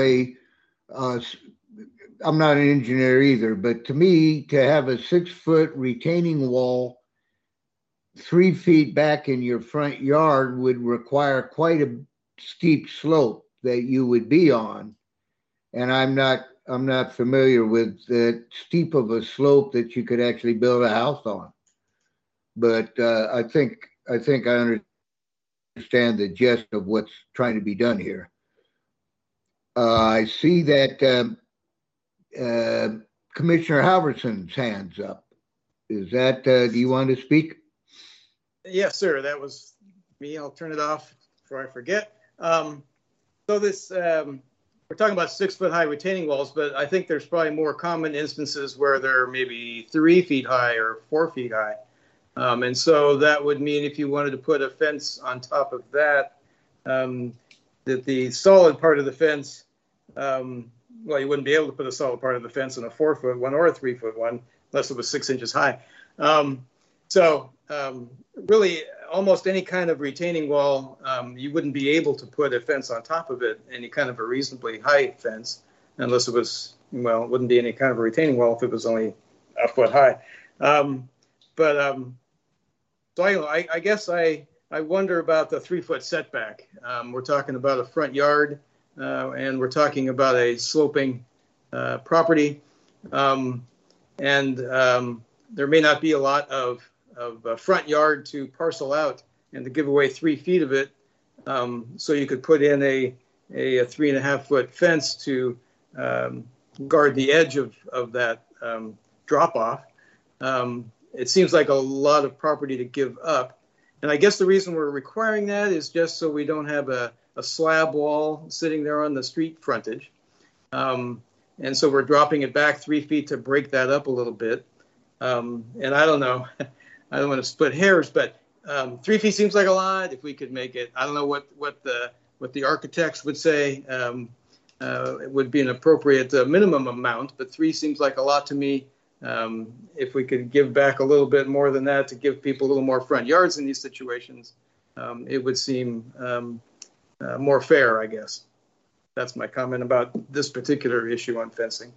I'm not an engineer either, but to me, to have a 6-foot retaining wall 3 feet back in your front yard would require quite a steep slope that you would be on. And I'm not familiar with that steep of a slope that you could actually build a house on. But I think I understand the gist of what's trying to be done here. I see that Commissioner Halverson's hand's up. Is that, do you want to speak? Yes, sir. That was me. I'll turn it off before I forget. So this, we're talking about 6-foot high retaining walls, but I think there's probably more common instances where they're maybe 3 feet high or 4 feet high. And so that would mean if you wanted to put a fence on top of that, that the solid part of the fence, well, you wouldn't be able to put a solid part of the fence on a 4-foot one or a 3-foot one unless it was 6 inches high. Really, almost any kind of retaining wall, you wouldn't be able to put a fence on top of it, any kind of a reasonably high fence, unless it was, well, it wouldn't be any kind of a retaining wall if it was only a foot high. So I guess I wonder about the 3-foot setback. We're talking about a front yard, and we're talking about a sloping property, and there may not be a lot of front yard to parcel out and to give away 3 feet of it. So you could put in a 3.5-foot fence to guard the edge of that drop off. It seems like a lot of property to give up. And I guess the reason we're requiring that is just so we don't have a slab wall sitting there on the street frontage. And so we're dropping it back 3 feet to break that up a little bit. And I don't know, I don't want to split hairs, but 3 feet seems like a lot. If we could make it, I don't know what the architects would say it would be an appropriate minimum amount, but 3 seems like a lot to me. If we could give back a little bit more than that to give people a little more front yards in these situations, it would seem more fair, I guess. That's my comment about this particular issue on fencing.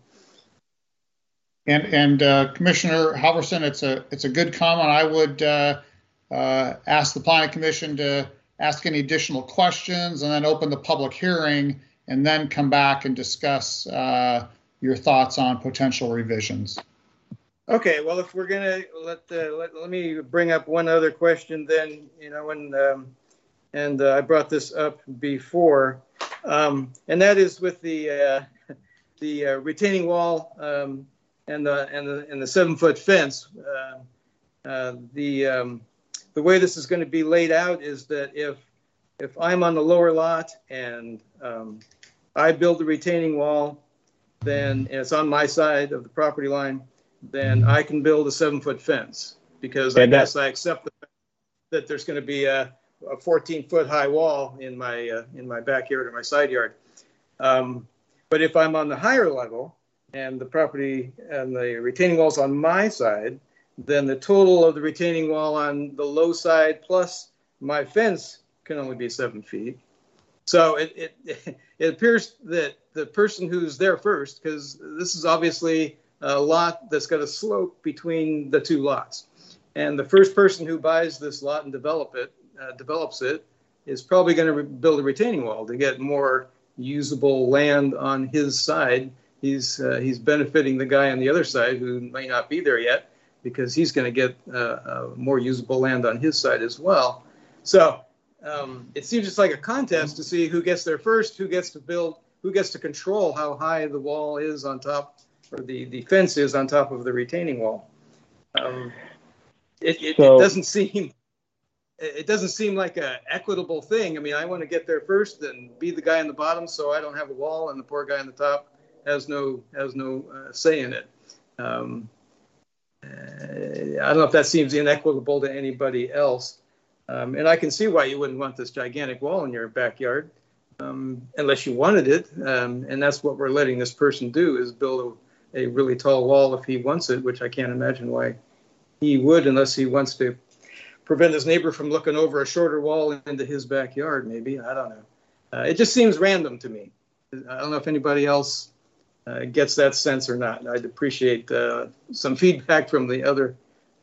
And Commissioner Halverson, it's a good comment. I would ask the Planning Commission to ask any additional questions and then open the public hearing and then come back and discuss your thoughts on potential revisions. Okay, well, if we're gonna let me bring up one other question then, and I brought this up before, and that is with the retaining wall and the 7-foot fence. The way this is going to be laid out is that if I'm on the lower lot and I build the retaining wall, then it's on my side of the property line, then I can build a 7-foot fence because I guess I accept the fact that there's going to be a 14-foot high wall in my backyard or my side yard. But if I'm on the higher level and the property and the retaining wall's on my side, then the total of the retaining wall on the low side plus my fence can only be 7 feet. So it appears that the person who's there first, because this is obviously a lot that's got a slope between the two lots, and the first person who buys this lot and develops it is probably going to build a retaining wall to get more usable land on his side. He's benefiting the guy on the other side who may not be there yet because he's going to get more usable land on his side as well. So it seems just like a contest to see who gets there first, who gets to build, who gets to control how high the wall is on top, or the fence is on top of the retaining wall. It doesn't seem like an equitable thing. I mean, I want to get there first and be the guy on the bottom so I don't have a wall, and the poor guy on the top has no say in it. I don't know if that seems inequitable to anybody else. And I can see why you wouldn't want this gigantic wall in your backyard unless you wanted it. And that's what we're letting this person do, is build a really tall wall if he wants it, which I can't imagine why he would, unless he wants to prevent his neighbor from looking over a shorter wall into his backyard, maybe. I don't know. It just seems random to me. I don't know if anybody else gets that sense or not. I'd appreciate some feedback from the other.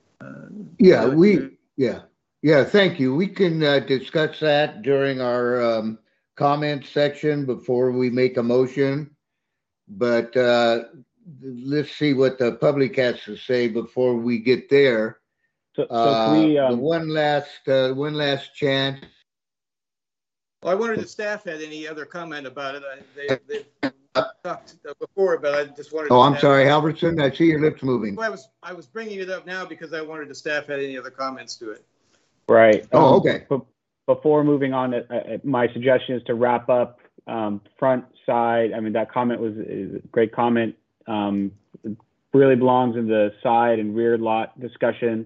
Thank you. We can discuss that during our comment section before we make a motion. But let's see what the public has to say before we get there. So can we, one last chance. Well, I wondered if staff had any other comment about it. They've talked before, but I just wanted. Oh, I'm sorry, Halverson. I see your lips moving. Well, I was bringing it up now because I wondered if staff had any other comments to it. Right. Okay. Before moving on, my suggestion is to wrap up front side. I mean, that comment was a great comment. Really belongs in the side and rear lot discussion.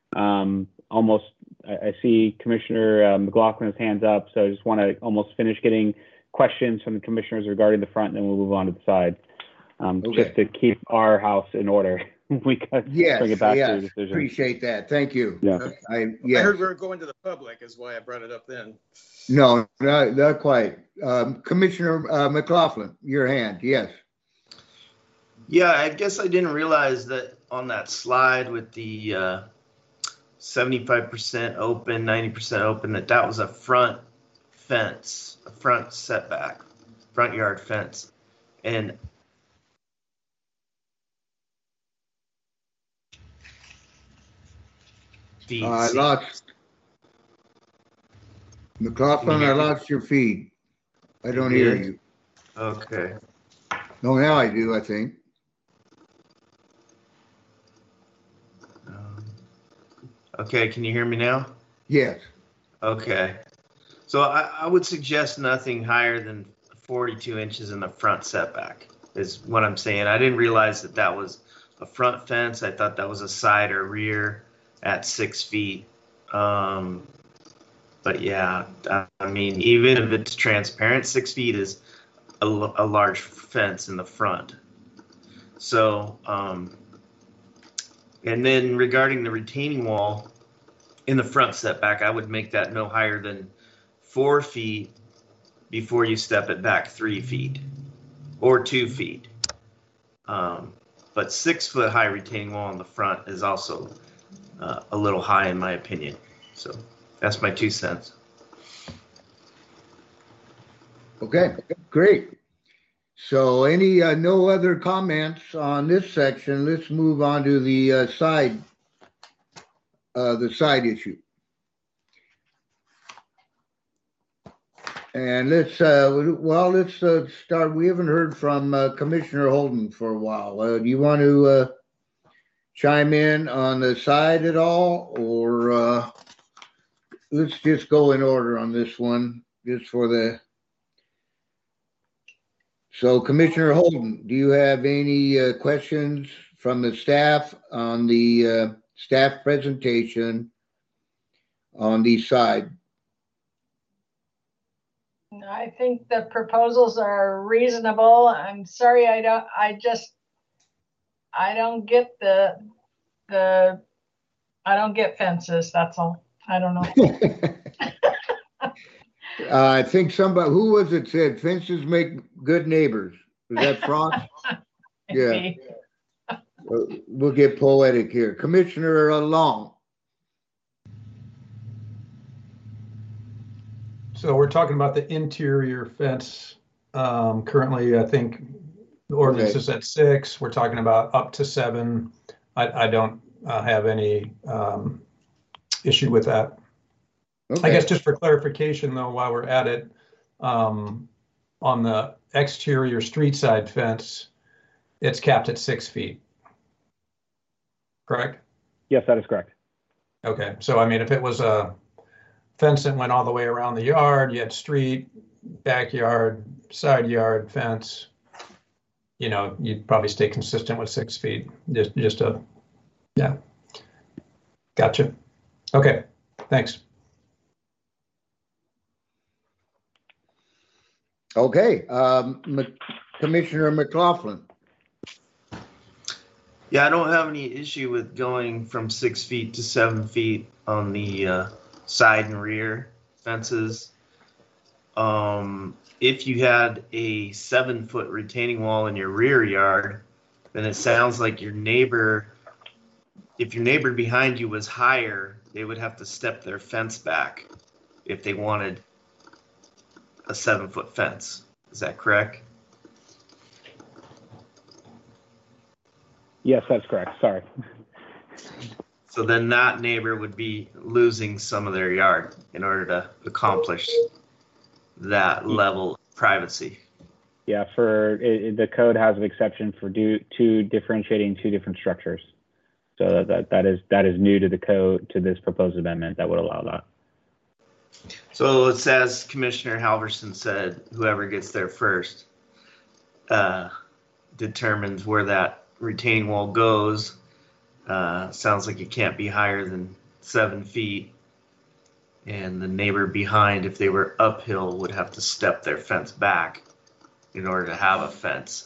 I see Commissioner McLaughlin's hands up, so I just want to almost finish getting questions from the commissioners regarding the front, and then we'll move on to the side. Just to keep our house in order. We could bring it back to the decision. Appreciate that. Thank you. Yeah. I heard we were going to the public, is why I brought it up then. No, not quite. Commissioner McLaughlin, your hand. Yes. Yeah, I guess I didn't realize that on that slide with the 75% open, 90% open, that was a front fence, a front setback, front yard fence. And I lost McLaughlin. I lost your feed. I don't hear you. Okay. No, now I do, I think. Okay, can you hear me now? Yes. Okay. So I would suggest nothing higher than 42 inches in the front setback is what I'm saying. I didn't realize that was a front fence. I thought that was a side or rear at 6 feet. But yeah, I mean, even if it's transparent, 6 feet is a large fence in the front. So, and then regarding the retaining wall in the front setback, I would make that no higher than 4 feet before you step it back 3 feet or 2 feet. But 6 foot high retaining wall in the front is also a little high in my opinion. So that's my 2 cents. Okay, great. So any no other comments on this section? Let's move on to the side issue. And let's start. We haven't heard from Commissioner Holden for a while. Do you want to chime in on the side at all, or let's just go in order on this one, just for the. So, Commissioner Holden, do you have any questions from the staff on the staff presentation on the side? I think the proposals are reasonable. I'm sorry, I don't get I don't get fences. That's all. I don't know. I think somebody, who was it, said fences make good neighbors? Was that Frost? Yeah. We'll get poetic here. Commissioner Long. So we're talking about the interior fence. Currently, I think the ordinance is at 6. We're talking about up to 7. I don't have any issue with that. Okay. I guess just for clarification, though, while we're at it, on the exterior street side fence, it's capped at 6 feet. Correct? Yes, that is correct. Okay. So, I mean, if it was a fence that went all the way around the yard, you had street, backyard, side yard fence, you know, you'd probably stay consistent with 6 feet. Yeah. Gotcha. Okay. Thanks. Okay. Commissioner McLaughlin. Yeah, I don't have any issue with going from 6 feet to 7 feet on the side and rear fences. If you had a 7-foot retaining wall in your rear yard, then it sounds like your neighbor, if your neighbor behind you was higher, they would have to step their fence back if they wanted a 7-foot fence. Is that correct? Yes, that's correct. Sorry. So then that neighbor would be losing some of their yard in order to accomplish that level of privacy. Yeah, the code has an exception for differentiating two different structures. So that is new to the code, to this proposed amendment that would allow that. So it says, Commissioner Halverson said, whoever gets there first determines where that retaining wall goes. Sounds like it can't be higher than 7 feet. And the neighbor behind, if they were uphill, would have to step their fence back in order to have a fence.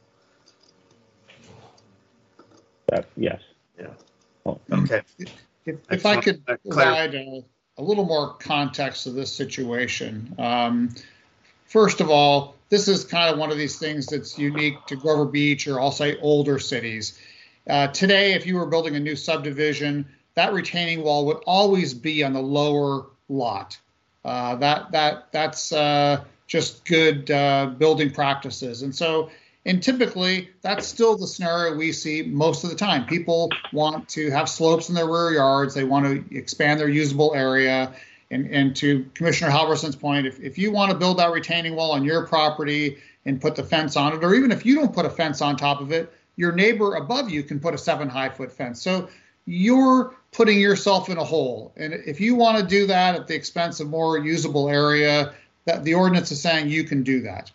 Yes. Yeah. Well, okay. If I could provide a little more context to this situation. First of all, this is kind of one of these things that's unique to Grover Beach, or I'll say older cities. Today, if you were building a new subdivision, that retaining wall would always be on the lower lot. That's just good building practices. And typically, that's still the scenario we see most of the time. People want to have slopes in their rear yards. They want to expand their usable area. And to Commissioner Halverson's point, if you want to build that retaining wall on your property and put the fence on it, or even if you don't put a fence on top of it, your neighbor above you can put a 7-high-foot fence. So you're putting yourself in a hole. And if you want to do that at the expense of more usable area, that the ordinance is saying you can do that.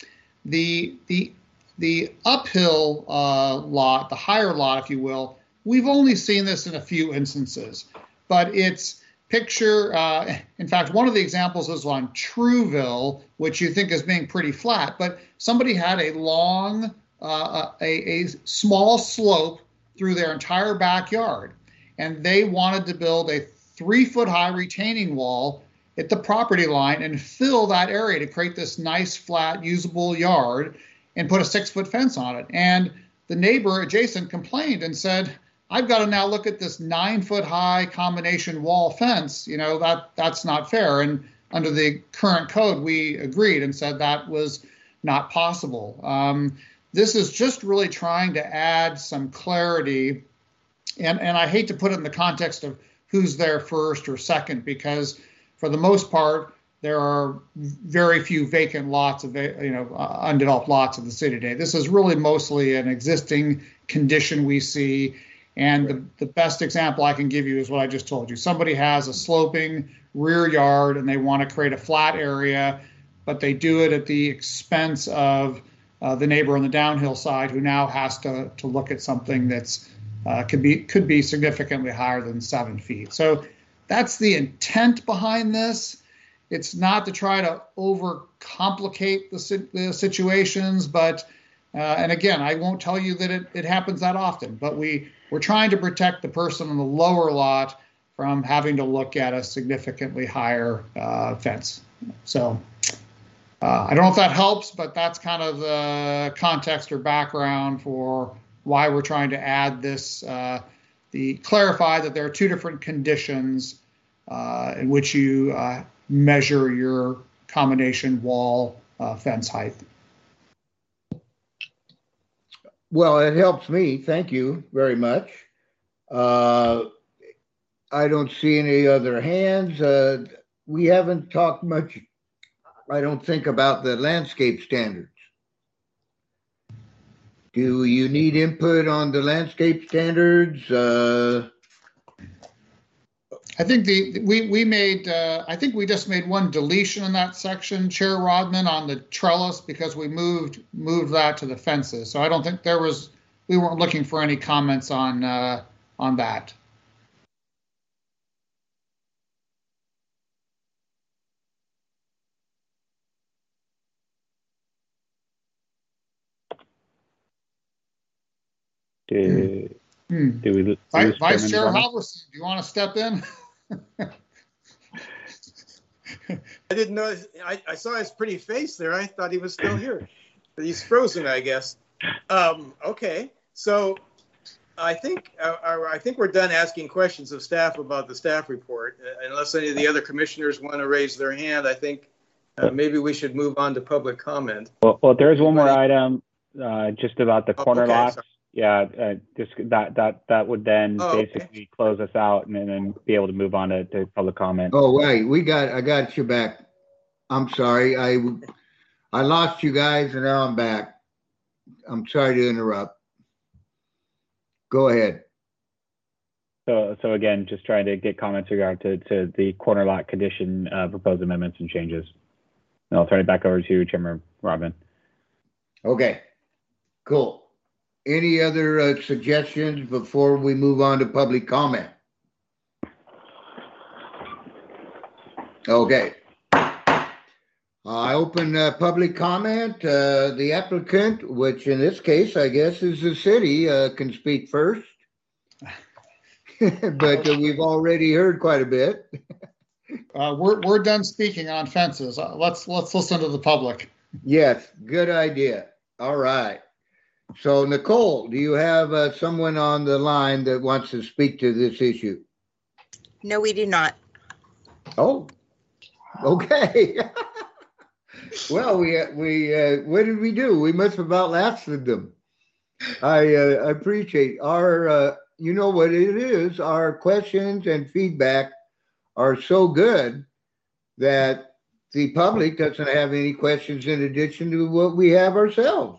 The uphill lot, the higher lot, if you will, we've only seen this in a few instances, but it's in fact, one of the examples is on Trueville, which you think is being pretty flat, but somebody had a long, a small slope through their entire backyard, and they wanted to build a 3-foot-high retaining wall at the property line and fill that area to create this nice, flat, usable yard and put a 6-foot fence on it. And the neighbor adjacent complained and said, I've got to now look at this 9-foot-high combination wall fence. You know, that's not fair. And under the current code, we agreed and said that was not possible. This is just really trying to add some clarity, and I hate to put it in the context of who's there first or second, because for the most part, there are very few vacant lots of, undeveloped lots of the city today. This is really mostly an existing condition we see. And the best example I can give you is what I just told you. Somebody has a sloping rear yard and they want to create a flat area, but they do it at the expense of the neighbor on the downhill side, who now has to look at something that's could be significantly higher than 7 feet. So that's the intent behind this. It's not to try to overcomplicate the situations, but and again, I won't tell you that it happens that often, but we're trying to protect the person on the lower lot from having to look at a significantly higher fence. So I don't know if that helps, but that's kind of the context or background for why we're trying to add this, clarify that there are two different conditions in which you measure your combination wall fence height. Well, it helps me. Thank you very much. I don't see any other hands. We haven't talked much, I don't think, about the landscape standards. Do you need input on the landscape standards? I think we just made one deletion in that section, Chair Rodman, on the trellis, because we moved that to the fences. So I don't think we weren't looking for any comments on that. Do we Vice Chair Halverson, do you want to step in? I didn't know. I saw his pretty face there. I thought he was still here, but he's frozen, I guess. Okay, so I think we're done asking questions of staff about the staff report. Unless any of the other commissioners want to raise their hand, I think maybe we should move on to public comment. Well, there is one more item, just about the corner lots. Sorry. Yeah, just that would then basically close us out and then be able to move on to public comment. Oh, wait, I got you back. I'm sorry. I lost you guys and now I'm back. I'm sorry to interrupt. Go ahead. So again, just trying to get comments regard to the corner lot condition proposed amendments and changes. And I'll turn it back over to Chairman Rodman. Okay, cool. Any other suggestions before we move on to public comment? Okay. I open public comment. The applicant, which in this case, I guess, is the city, can speak first. But we've already heard quite a bit. We're done speaking on fences. Let's listen to the public. Yes, good idea. All right. So, Nicole, do you have someone on the line that wants to speak to this issue? No, we do not. Oh, okay. Well, we what did we do? We must have outlasted them. I appreciate our, you know what it is, our questions and feedback are so good that the public doesn't have any questions in addition to what we have ourselves.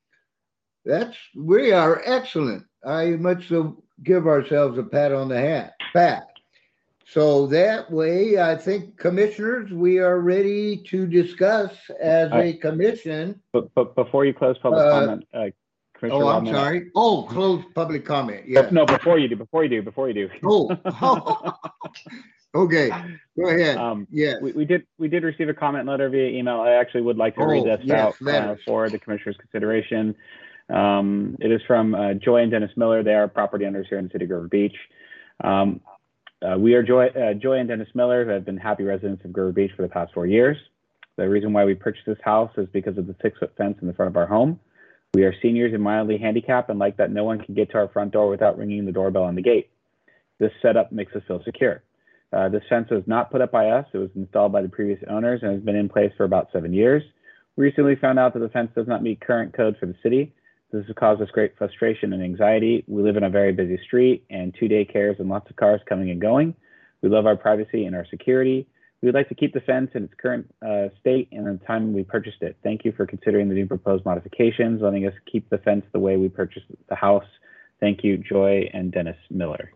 We are excellent. I must give ourselves a pat on the back. So that way, I think, commissioners, we are ready to discuss as a commission. But before you close public comment, Commissioner I'm sorry. Oh, close public comment. Yes. No, before you do. Oh. Okay, go ahead. Yeah, we did receive a comment letter via email. I actually would like to read this out for the commissioner's consideration. It is from Joy and Dennis Miller. They are property owners here in the city of Grover Beach. We are Joy and Dennis Miller, who have been happy residents of Grover Beach for the past 4 years. The reason why we purchased this house is because of the 6-foot fence in the front of our home. We are seniors and mildly handicapped and like that no one can get to our front door without ringing the doorbell on the gate. This setup makes us feel secure. This fence was not put up by us. It was installed by the previous owners and has been in place for about 7 years. We recently found out that the fence does not meet current code for the city. This has caused us great frustration and anxiety. We live in a very busy street and 2 daycares and lots of cars coming and going. We love our privacy and our security. We would like to keep the fence in its current state and the time we purchased it. Thank you for considering the new proposed modifications, letting us keep the fence the way we purchased the house. Thank you, Joy and Dennis Miller.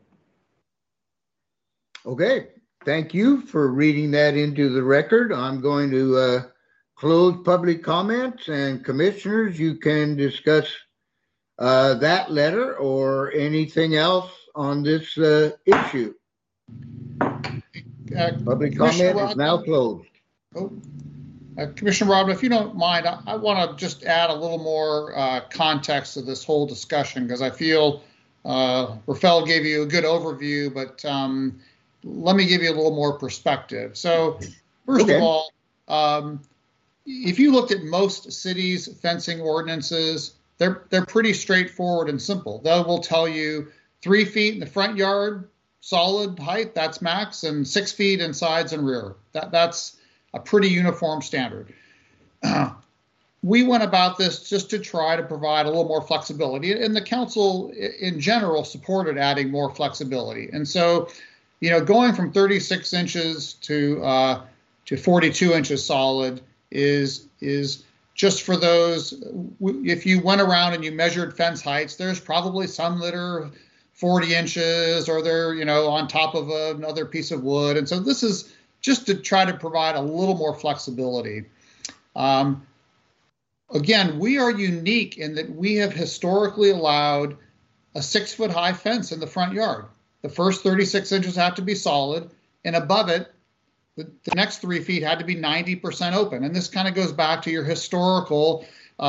Okay, thank you for reading that into the record. I'm going to close public comments, and commissioners, you can discuss that letter or anything else on this issue. Public comment is now closed. Commissioner Rodman, if you don't mind, I want to just add a little more context to this whole discussion, because I feel Rafael gave you a good overview, but let me give you a little more perspective. So first of all, if you looked at most cities' fencing ordinances, they're pretty straightforward and simple. They will tell you 3 feet in the front yard, solid height, that's max, and 6 feet in sides and rear. That's a pretty uniform standard. We went about this just to try to provide a little more flexibility, and the council in general supported adding more flexibility. And so, going from 36 inches to 42 inches solid is just for those. If you went around and you measured fence heights, there's probably some that are 40 inches or they're, on top of another piece of wood. And so this is just to try to provide a little more flexibility. Again, we are unique in that we have historically allowed a 6-foot high fence in the front yard. The first 36 inches have to be solid, and above it, the next 3 feet had to be 90% open. And this kind of goes back to your historical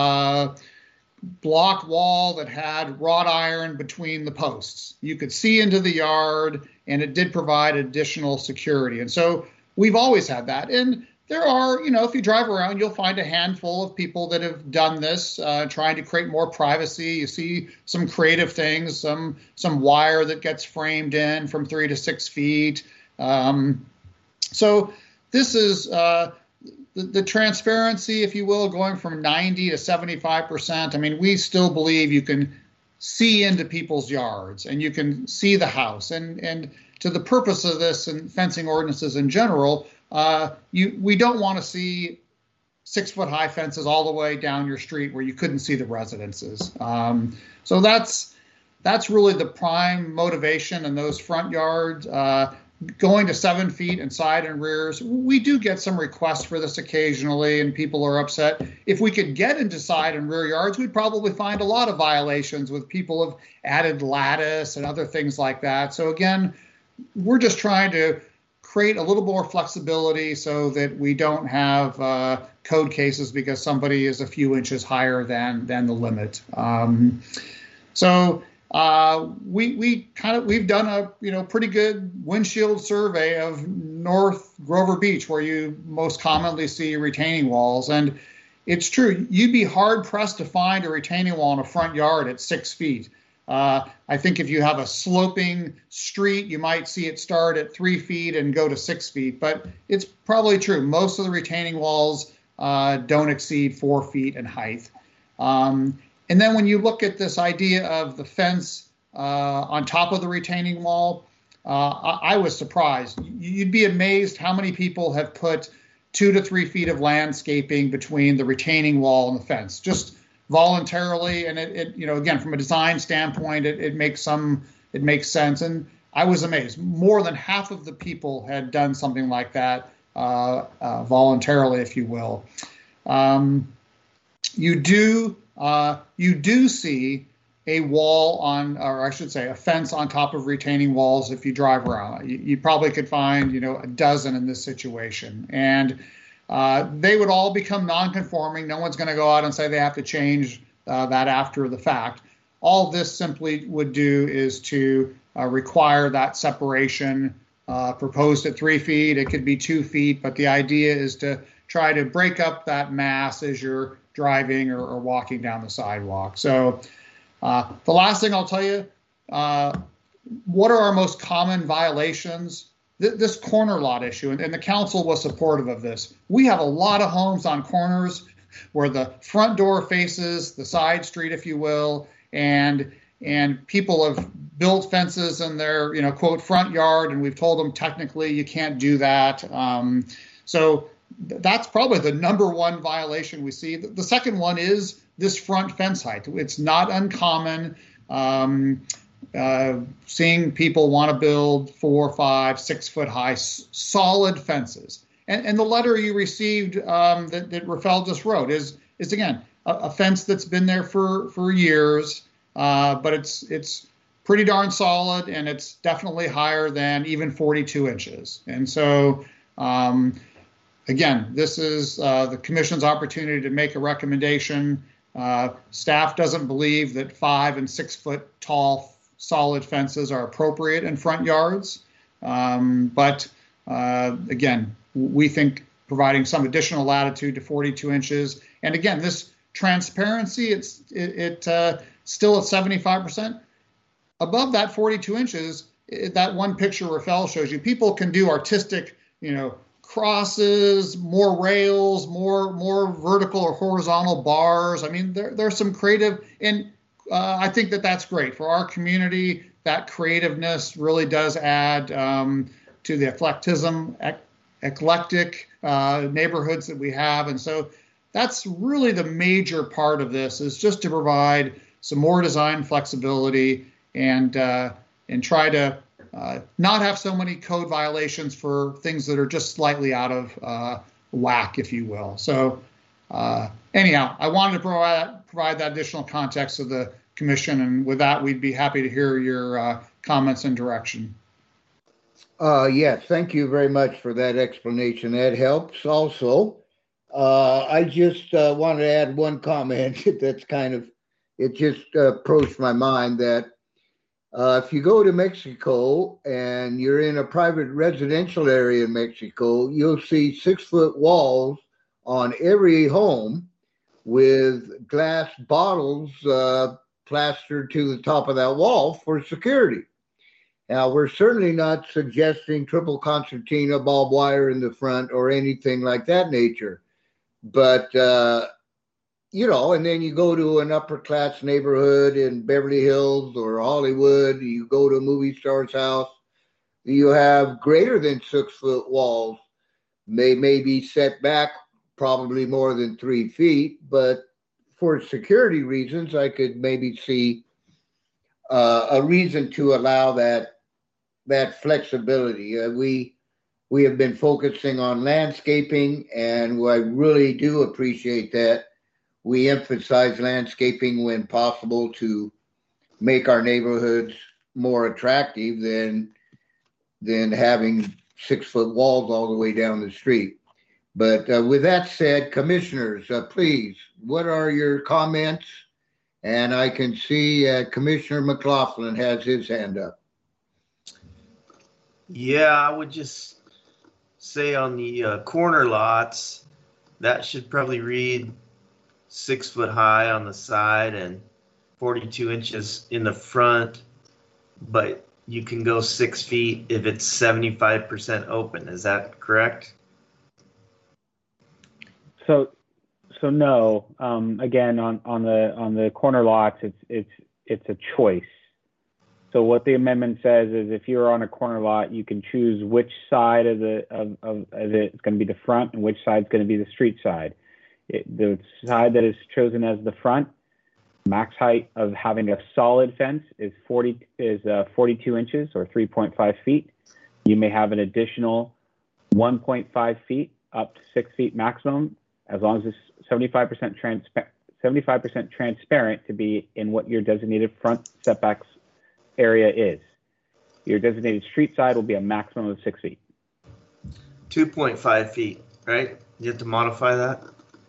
block wall that had wrought iron between the posts. You could see into the yard, and it did provide additional security. And so we've always had that. And there are, if you drive around, you'll find a handful of people that have done this, trying to create more privacy. You see some creative things, some wire that gets framed in from 3 to 6 feet. So this is the transparency, if you will, going from 90 to 75%. I mean, we still believe you can see into people's yards and you can see the house. And to the purpose of this and fencing ordinances in general, we don't want to see 6-foot high fences all the way down your street where you couldn't see the residences. So that's really the prime motivation in those front yards. Going to 7 feet in side and rears. We do get some requests for this occasionally, and people are upset. If we could get into side and rear yards, we'd probably find a lot of violations with people have added lattice and other things like that. So again, we're just trying to create a little more flexibility so that we don't have code cases because somebody is a few inches higher than the limit. We've done a pretty good windshield survey of North Grover Beach, where you most commonly see retaining walls, and it's true. You'd be hard pressed to find a retaining wall in a front yard at 6 feet. I think if you have a sloping street, you might see it start at 3 feet and go to 6 feet, but it's probably true. Most of the retaining walls don't exceed 4 feet in height. And then when you look at this idea of the fence on top of the retaining wall, I was surprised. You'd be amazed how many people have put 2 to 3 feet of landscaping between the retaining wall and the fence, just voluntarily. And it again, from a design standpoint, it makes sense. And I was amazed. More than half of the people had done something like that voluntarily, if you will. You do see a wall or I should say a fence on top of retaining walls if you drive around. You probably could find, a dozen in this situation. And they would all become non-conforming. No one's going to go out and say they have to change that after the fact. All this simply would do is to require that separation proposed at 3 feet. It could be 2 feet, but the idea is to try to break up that mass as you're driving or walking down the sidewalk. So the last thing I'll tell you, what are our most common violations? This corner lot issue, and the council was supportive of this. We have a lot of homes on corners where the front door faces the side street, if you will, and people have built fences in their, quote, front yard, and we've told them technically you can't do that. So that's probably the number one violation we see. The second one is this front fence height. It's not uncommon seeing people want to build 4, 5, 6 foot high solid fences. And the letter you received that Rafael just wrote is again a fence that's been there for years, but it's pretty darn solid, and it's definitely higher than even 42 inches. And so, again, this is the commission's opportunity to make a recommendation. Staff doesn't believe that 5 and 6 foot tall solid fences are appropriate in front yards, but again, we think providing some additional latitude to 42 inches, and again, this transparency, it's still at 75%. Above that 42 inches, that one picture Rafael shows you, people can do artistic, crosses, more rails, more vertical or horizontal bars. I mean, there's some creative, and I think that's great for our community. That creativeness really does add to the eclectic neighborhoods that we have. And so that's really the major part of this, is just to provide some more design flexibility and try to not have so many code violations for things that are just slightly out of whack, if you will. So anyhow, I wanted to provide that additional context to the commission, and with that, we'd be happy to hear your comments and direction. Yes, thank you very much for that explanation. That helps also. I just wanted to add one comment that's it just approached my mind that if you go to Mexico and you're in a private residential area in Mexico, you'll see 6 foot walls on every home with glass bottles plastered to the top of that wall for security. Now, we're certainly not suggesting triple concertina barbed wire in the front or anything like that nature. But, and then you go to an upper class neighborhood in Beverly Hills or Hollywood, you go to a movie star's house, you have greater than 6 foot walls. They may be set back probably more than 3 feet, but for security reasons, I could maybe see a reason to allow that flexibility. We have been focusing on landscaping, and I really do appreciate that. We emphasize landscaping when possible to make our neighborhoods more attractive than having 6 foot walls all the way down the street. But with that said, commissioners, please, what are your comments? And I can see Commissioner McLaughlin has his hand up. Yeah, I would just say on the corner lots, that should probably read 6 foot high on the side and 42 inches in the front, but you can go 6 feet if it's 75% open. Is that correct? So no. Again, on the corner lots, it's a choice. So what the amendment says is, if you're on a corner lot, you can choose which side of it's going to be the front and which side is going to be the street side. The side that is chosen as the front, max height of having a solid fence is 42 inches or 3.5 feet. You may have an additional 1.5 feet up to 6 feet maximum, as long as it's 75% transparent to be in what your designated front setbacks area is. Your designated street side will be a maximum of 6 feet. 2.5 feet, right? You have to modify that?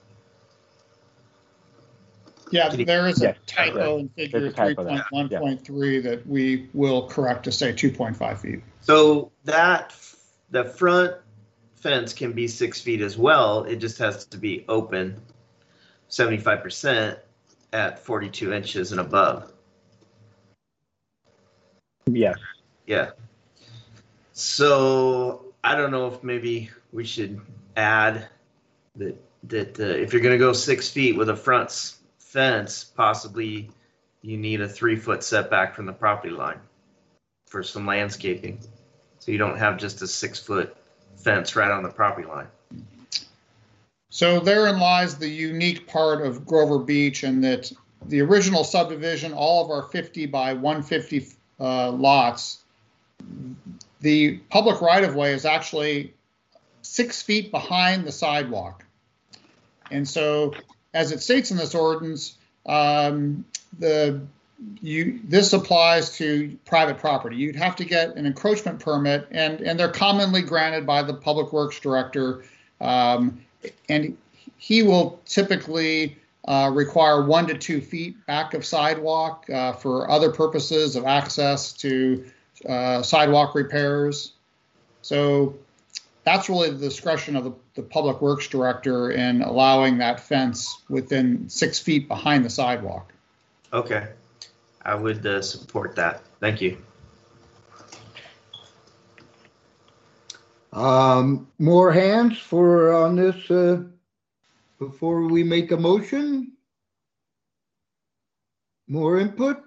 Yeah, there is a typo in figure 3.1.3 that we will correct to say 2.5 feet. So the front fence can be 6 feet as well. It just has to be open 75% at 42 inches and above. Yes. Yeah. So I don't know if maybe we should add that that if you're going to go 6 feet with a front fence, possibly you need a 3-foot setback from the property line for some landscaping. So you don't have just a 6-foot fence right on the property line. So therein lies the unique part of Grover Beach, and that the original subdivision, all of our 50 by 150 lots, the public right-of-way is actually 6 feet behind the sidewalk. And so, as it states in this ordinance, this applies to private property. You'd have to get an encroachment permit, and they're commonly granted by the Public Works Director, and he will typically require 1 to 2 feet back of sidewalk for other purposes of access to sidewalk repairs. So that's really the discretion of the Public Works Director in allowing that fence within 6 feet behind the sidewalk. Okay. I would support that. Thank you. More hands for on this before we make a motion? More input?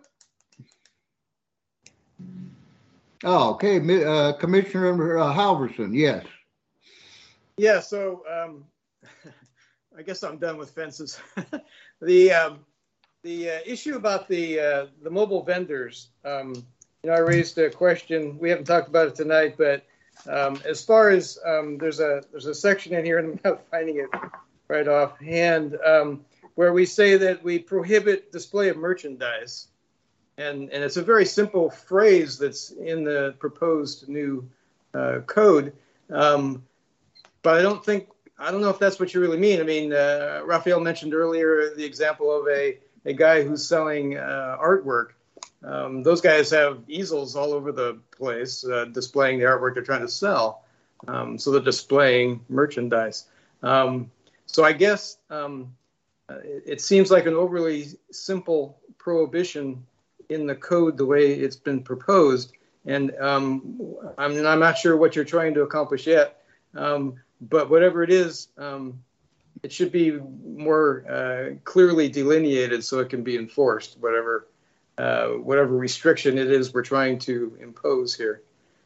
Oh, okay. Commissioner Halverson, yes. Yeah, so I guess I'm done with fences. The issue about the mobile vendors, I raised a question. We haven't talked about it tonight, but as far as there's a section in here, and I'm not finding it right offhand, where we say that we prohibit display of merchandise, and it's a very simple phrase that's in the proposed new code, but I don't know if that's what you really mean. I mean, Raphael mentioned earlier the example of a guy who's selling artwork. Those guys have easels all over the place displaying the artwork they're trying to sell. So they're displaying merchandise. So I guess it seems like an overly simple prohibition in the code the way it's been proposed. And I'm not sure what you're trying to accomplish yet. But whatever it is, it should be more clearly delineated so it can be enforced, whatever restriction it is we're trying to impose here.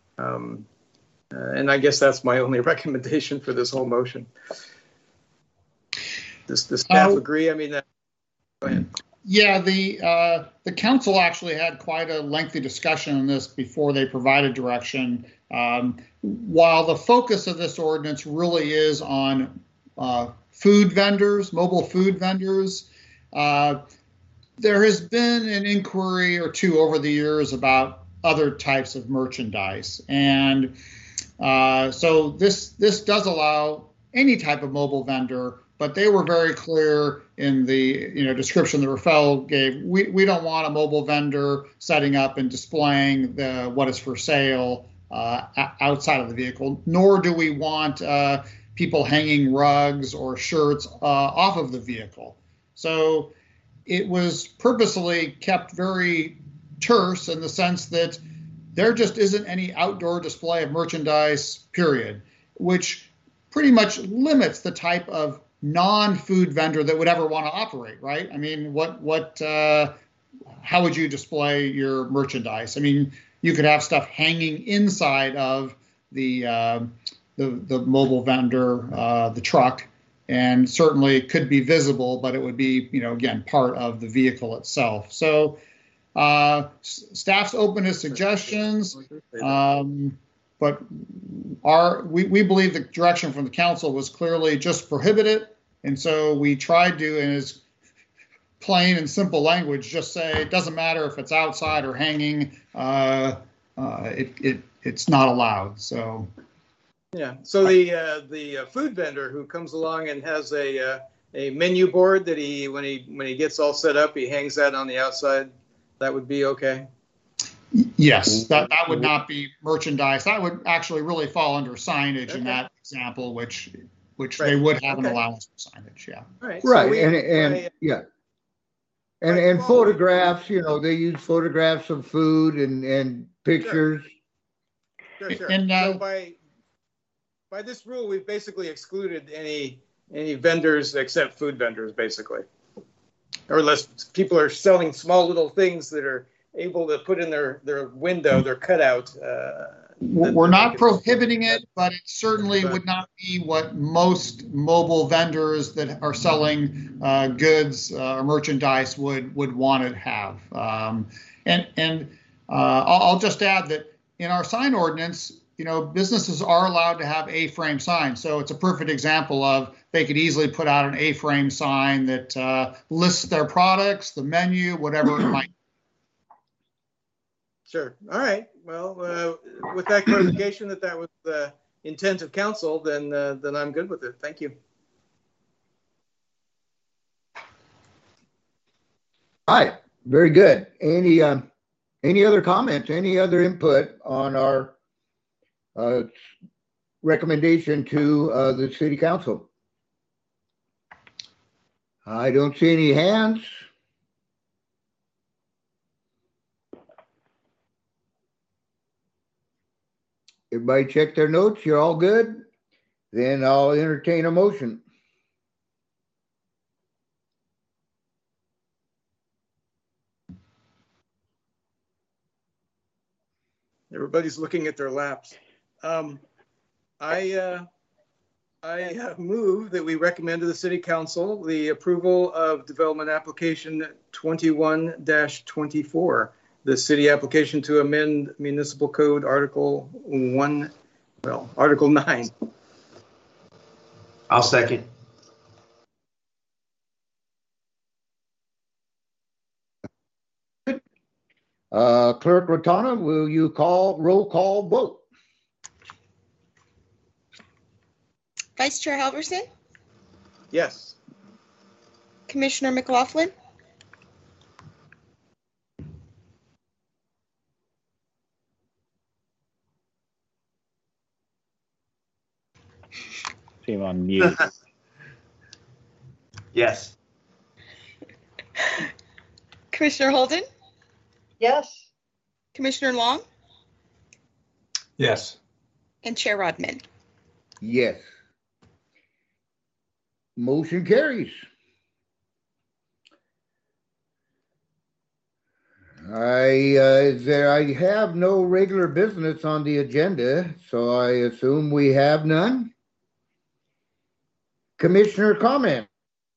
And I guess that's my only recommendation for this whole motion. Does the staff agree? I mean, go ahead. Yeah, the council actually had quite a lengthy discussion on this before they provided direction. While the focus of this ordinance really is on food vendors, mobile food vendors, there has been an inquiry or two over the years about other types of merchandise. And so this does allow any type of mobile vendor, but they were very clear in the description that Raphael gave. We don't want a mobile vendor setting up and displaying what is for sale outside of the vehicle, nor do we want people hanging rugs or shirts off of the vehicle. So it was purposely kept very terse in the sense that there just isn't any outdoor display of merchandise, period, which pretty much limits the type of non-food vendor that would ever want to operate, right? I mean, how would you display your merchandise? I mean, you could have stuff hanging inside of the mobile vendor, the truck, and certainly it could be visible, but it would be, again, part of the vehicle itself. So staff's open to suggestions, but we believe the direction from the council was clearly just prohibit it. And so we tried to, in as plain and simple language, just say it doesn't matter if it's outside or hanging, it's not allowed. So. Yeah. So the food vendor who comes along and has a menu board that when he gets all set up, he hangs that on the outside, that would be okay. Yes, that would not be merchandise. That would actually really fall under signage in that example, which right. They would have an allowance for signage. Yeah. Right. Right. And photographs. They use photographs of food and pictures. Sure. And so by this rule, we've basically excluded any any vendors except food vendors, basically. Or unless people are selling small little things that are able to put in their window, their cutout. We're not prohibiting it, but it certainly would not be what most mobile vendors that are selling goods or merchandise would want to have. I'll just add that in our sign ordinance, businesses are allowed to have A-frame signs. So it's a perfect example of they could easily put out an A-frame sign that lists their products, the menu, whatever it might be. Sure. All right. Well, with that clarification that was the intent of council, then I'm good with it. Thank you. All right. Very good. Any other comments? Any other input on our recommendation to the city council? I don't see any hands. Everybody check their notes. You're all good? Then I'll entertain a motion. Everybody's looking at their laps. I move that we recommend to the City Council the approval of development application 21-24, the city application to amend Municipal Code Article 9. I'll second. Clerk Rotana, will you call roll call vote? Vice Chair Halverson, Yes. Commissioner McLaughlin, See him on mute. Yes. Commissioner Holden, Yes. Commissioner Long, Yes. and Chair Rodman. Yes. Motion carries. I have no regular business on the agenda, so I assume we have none. Commissioner comment.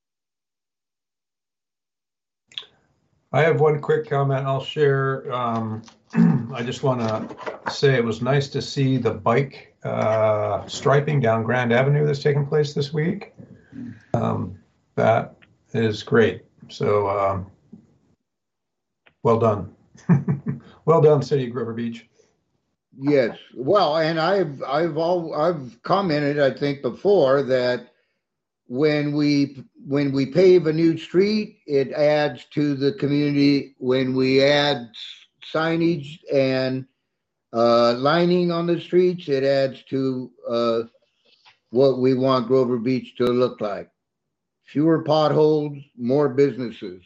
I have one quick comment I'll share. I just want to say it was nice to see the bike striping down Grand Avenue that's taking place this week. That is great. So well done. Well done, City of River Beach. Yes. Well, and I've commented, I think, before that when we pave a new street, it adds to the community. When we add signage and lining on the streets, it adds to what we want Grover Beach to look like. Fewer potholes, more businesses.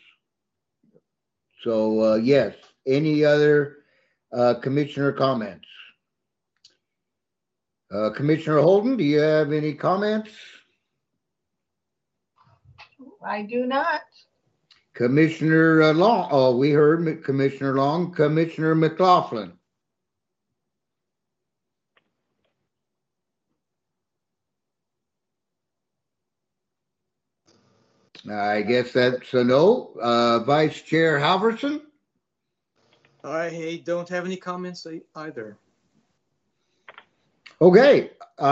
So yes. Any other commissioner comments? Commissioner Holden, do you have any comments? I do not. Commissioner Long, oh, we heard Commissioner Long. Commissioner McLaughlin. I guess that's a no. Vice Chair Halverson? I don't have any comments either. Okay.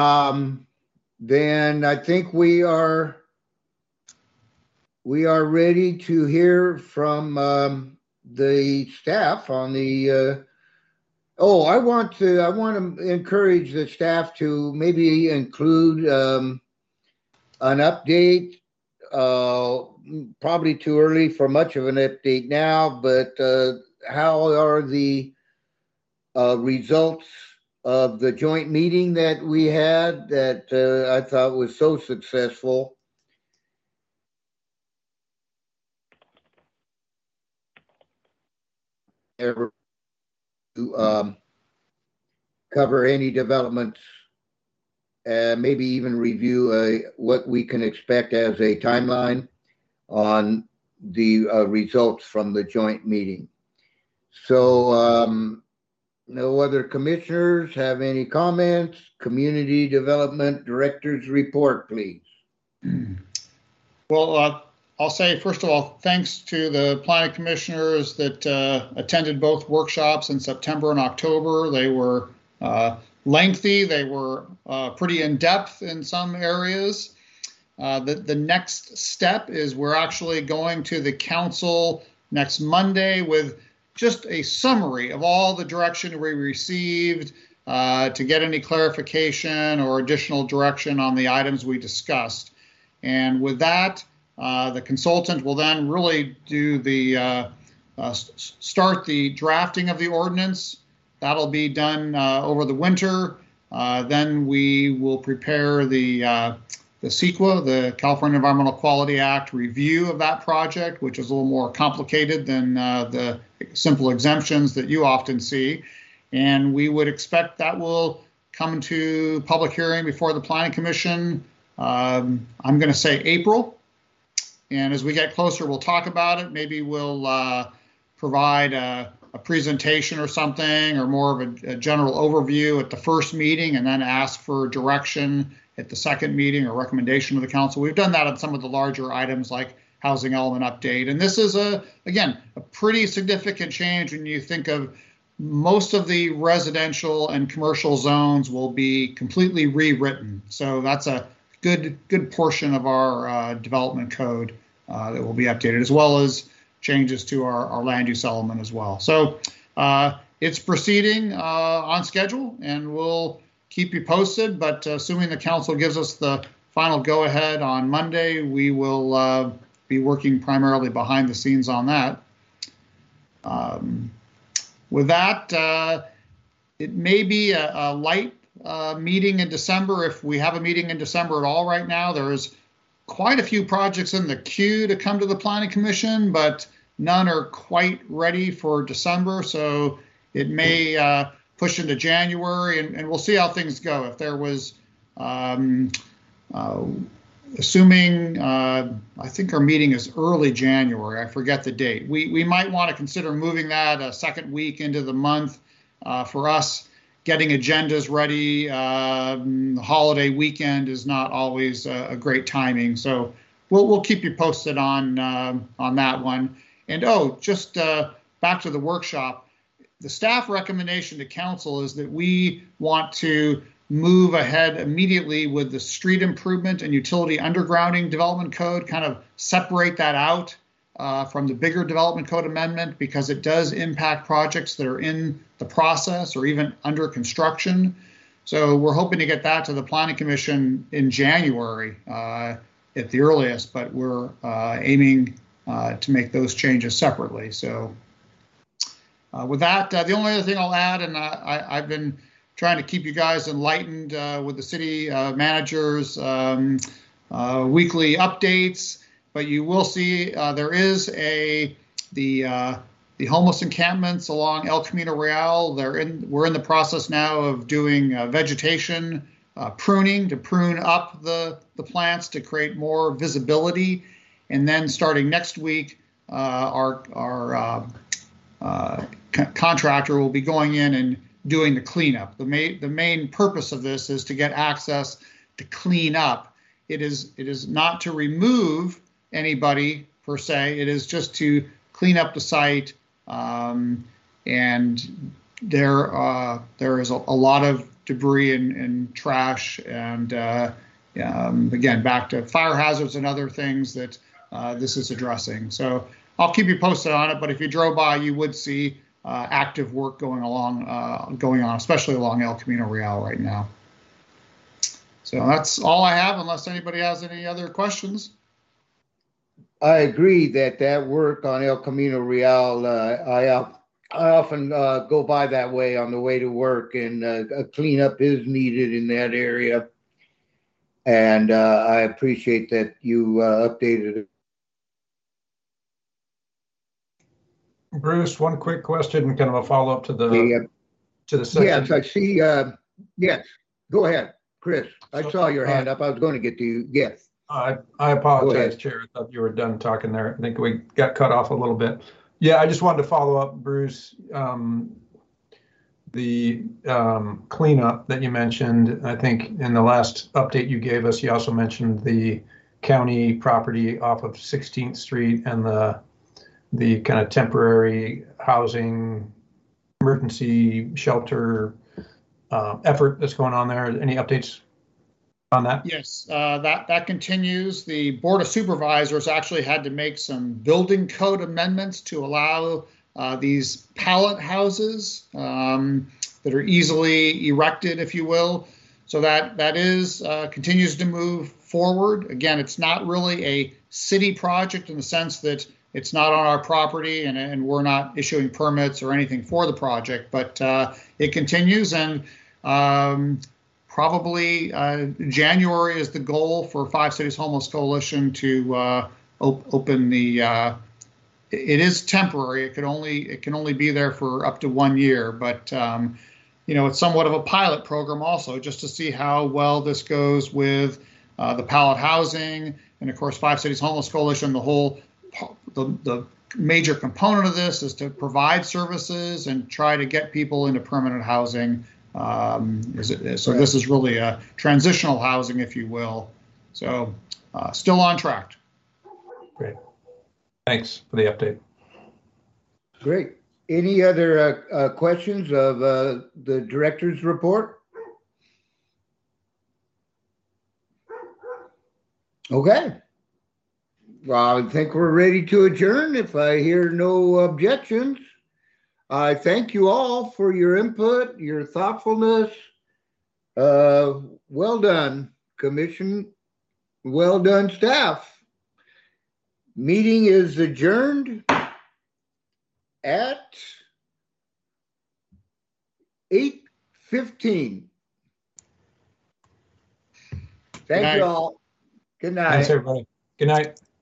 Then I think we are ready to hear from the staff on the I want to encourage the staff to maybe include an update. Probably too early for much of an update now, but how are the results of the joint meeting that we had that I thought was so successful? Ever to cover any developments maybe even review what we can expect as a timeline on the results from the joint meeting. So no other commissioners have any comments? Community Development Director's report, please. Well, I'll say, first of all, thanks to the planning commissioners that attended both workshops in September and October. They were lengthy. They were pretty in-depth in some areas. The next step is we're actually going to the council next Monday with just a summary of all the direction we received to get any clarification or additional direction on the items we discussed. And with that, the consultant will then really do the start the drafting of the ordinance. That'll be done over the winter. Then we will prepare the CEQA, the California Environmental Quality Act review of that project, which is a little more complicated than the simple exemptions that you often see. And we would expect that will come to public hearing before the Planning Commission. I'm going to say April. And as we get closer, we'll talk about it. Maybe we'll provide a presentation or something, or more of a general overview at the first meeting, and then ask for direction at the second meeting or recommendation of the council. We've done that on some of the larger items like housing element update. And this is, again, a pretty significant change when you think of most of the residential and commercial zones will be completely rewritten. So that's a good portion of our development code that will be updated, as well as changes to our land use element as well. So it's proceeding on schedule, and we'll keep you posted. But assuming the council gives us the final go-ahead on Monday, we will be working primarily behind the scenes on that. With that, it may be a light meeting in December, if we have a meeting in December at all right now. There's quite a few projects in the queue to come to the Planning Commission, but none are quite ready for December. So it may push into January, and we'll see how things go. If there was, assuming, I think our meeting is early January, I forget the date. We might want to consider moving that a second week into the month for us. Getting agendas ready, the holiday weekend is not always a great timing. So we'll keep you posted on that one. And just back to the workshop, the staff recommendation to council is that we want to move ahead immediately with the street improvement and utility undergrounding development code, kind of separate that out from the bigger development code amendment, because it does impact projects that are in the process or even under construction. So we're hoping to get that to the Planning Commission in January at the earliest, but we're aiming to make those changes separately. So with that, the only other thing I'll add, and I've been trying to keep you guys enlightened with the city managers' weekly updates, but you will see there is the homeless encampments along El Camino Real. We're in the process now of doing vegetation pruning to prune up the plants to create more visibility. And then starting next week, our contractor will be going in and doing the cleanup. The main purpose of this is to get access to clean up. It is not to remove anybody per se. It is just to clean up the site. And there is a lot of debris and trash, and again, back to fire hazards and other things that this is addressing. So I'll keep you posted on it, but if you drove by, you would see active work going on, especially along El Camino Real right now. So that's all I have, unless anybody has any other questions. I agree that work on El Camino Real, I often go by that way on the way to work, and a cleanup is needed in that area. And I appreciate that you updated it. Bruce, one quick question, kind of a follow-up to the Yes, I see. Yes, go ahead. Chris, I saw your hand up. I was going to get to you. Yes. I Go apologize, ahead. Chair. I thought you were done talking there. I think we got cut off a little bit. Yeah, I just wanted to follow up, Bruce. The cleanup that you mentioned, I think in the last update you gave us, you also mentioned the county property off of 16th Street and the kind of temporary housing, emergency shelter effort that's going on there. Any updates on that? Yes, that continues. The Board of Supervisors actually had to make some building code amendments to allow these pallet houses that are easily erected, if you will. So that is continues to move forward. Again, it's not really a city project in the sense that it's not on our property and we're not issuing permits or anything for the project, but it continues, and probably January is the goal for Five Cities Homeless Coalition to open the. It is temporary. It can only be there for up to 1 year, but it's somewhat of a pilot program also, just to see how well this goes with the pallet housing, and of course Five Cities Homeless Coalition. The major component of this is to provide services and try to get people into permanent housing. So this is really a transitional housing, if you will. So still on track. Great. Thanks for the update. Great. Any other questions of the director's report? Okay. Well, I think we're ready to adjourn if I hear no objections. I thank you all for your input, your thoughtfulness. Well done, Commission. Well done, staff. Meeting is adjourned at 8:15. Thank you all. Good night. Thanks, everybody. Good night.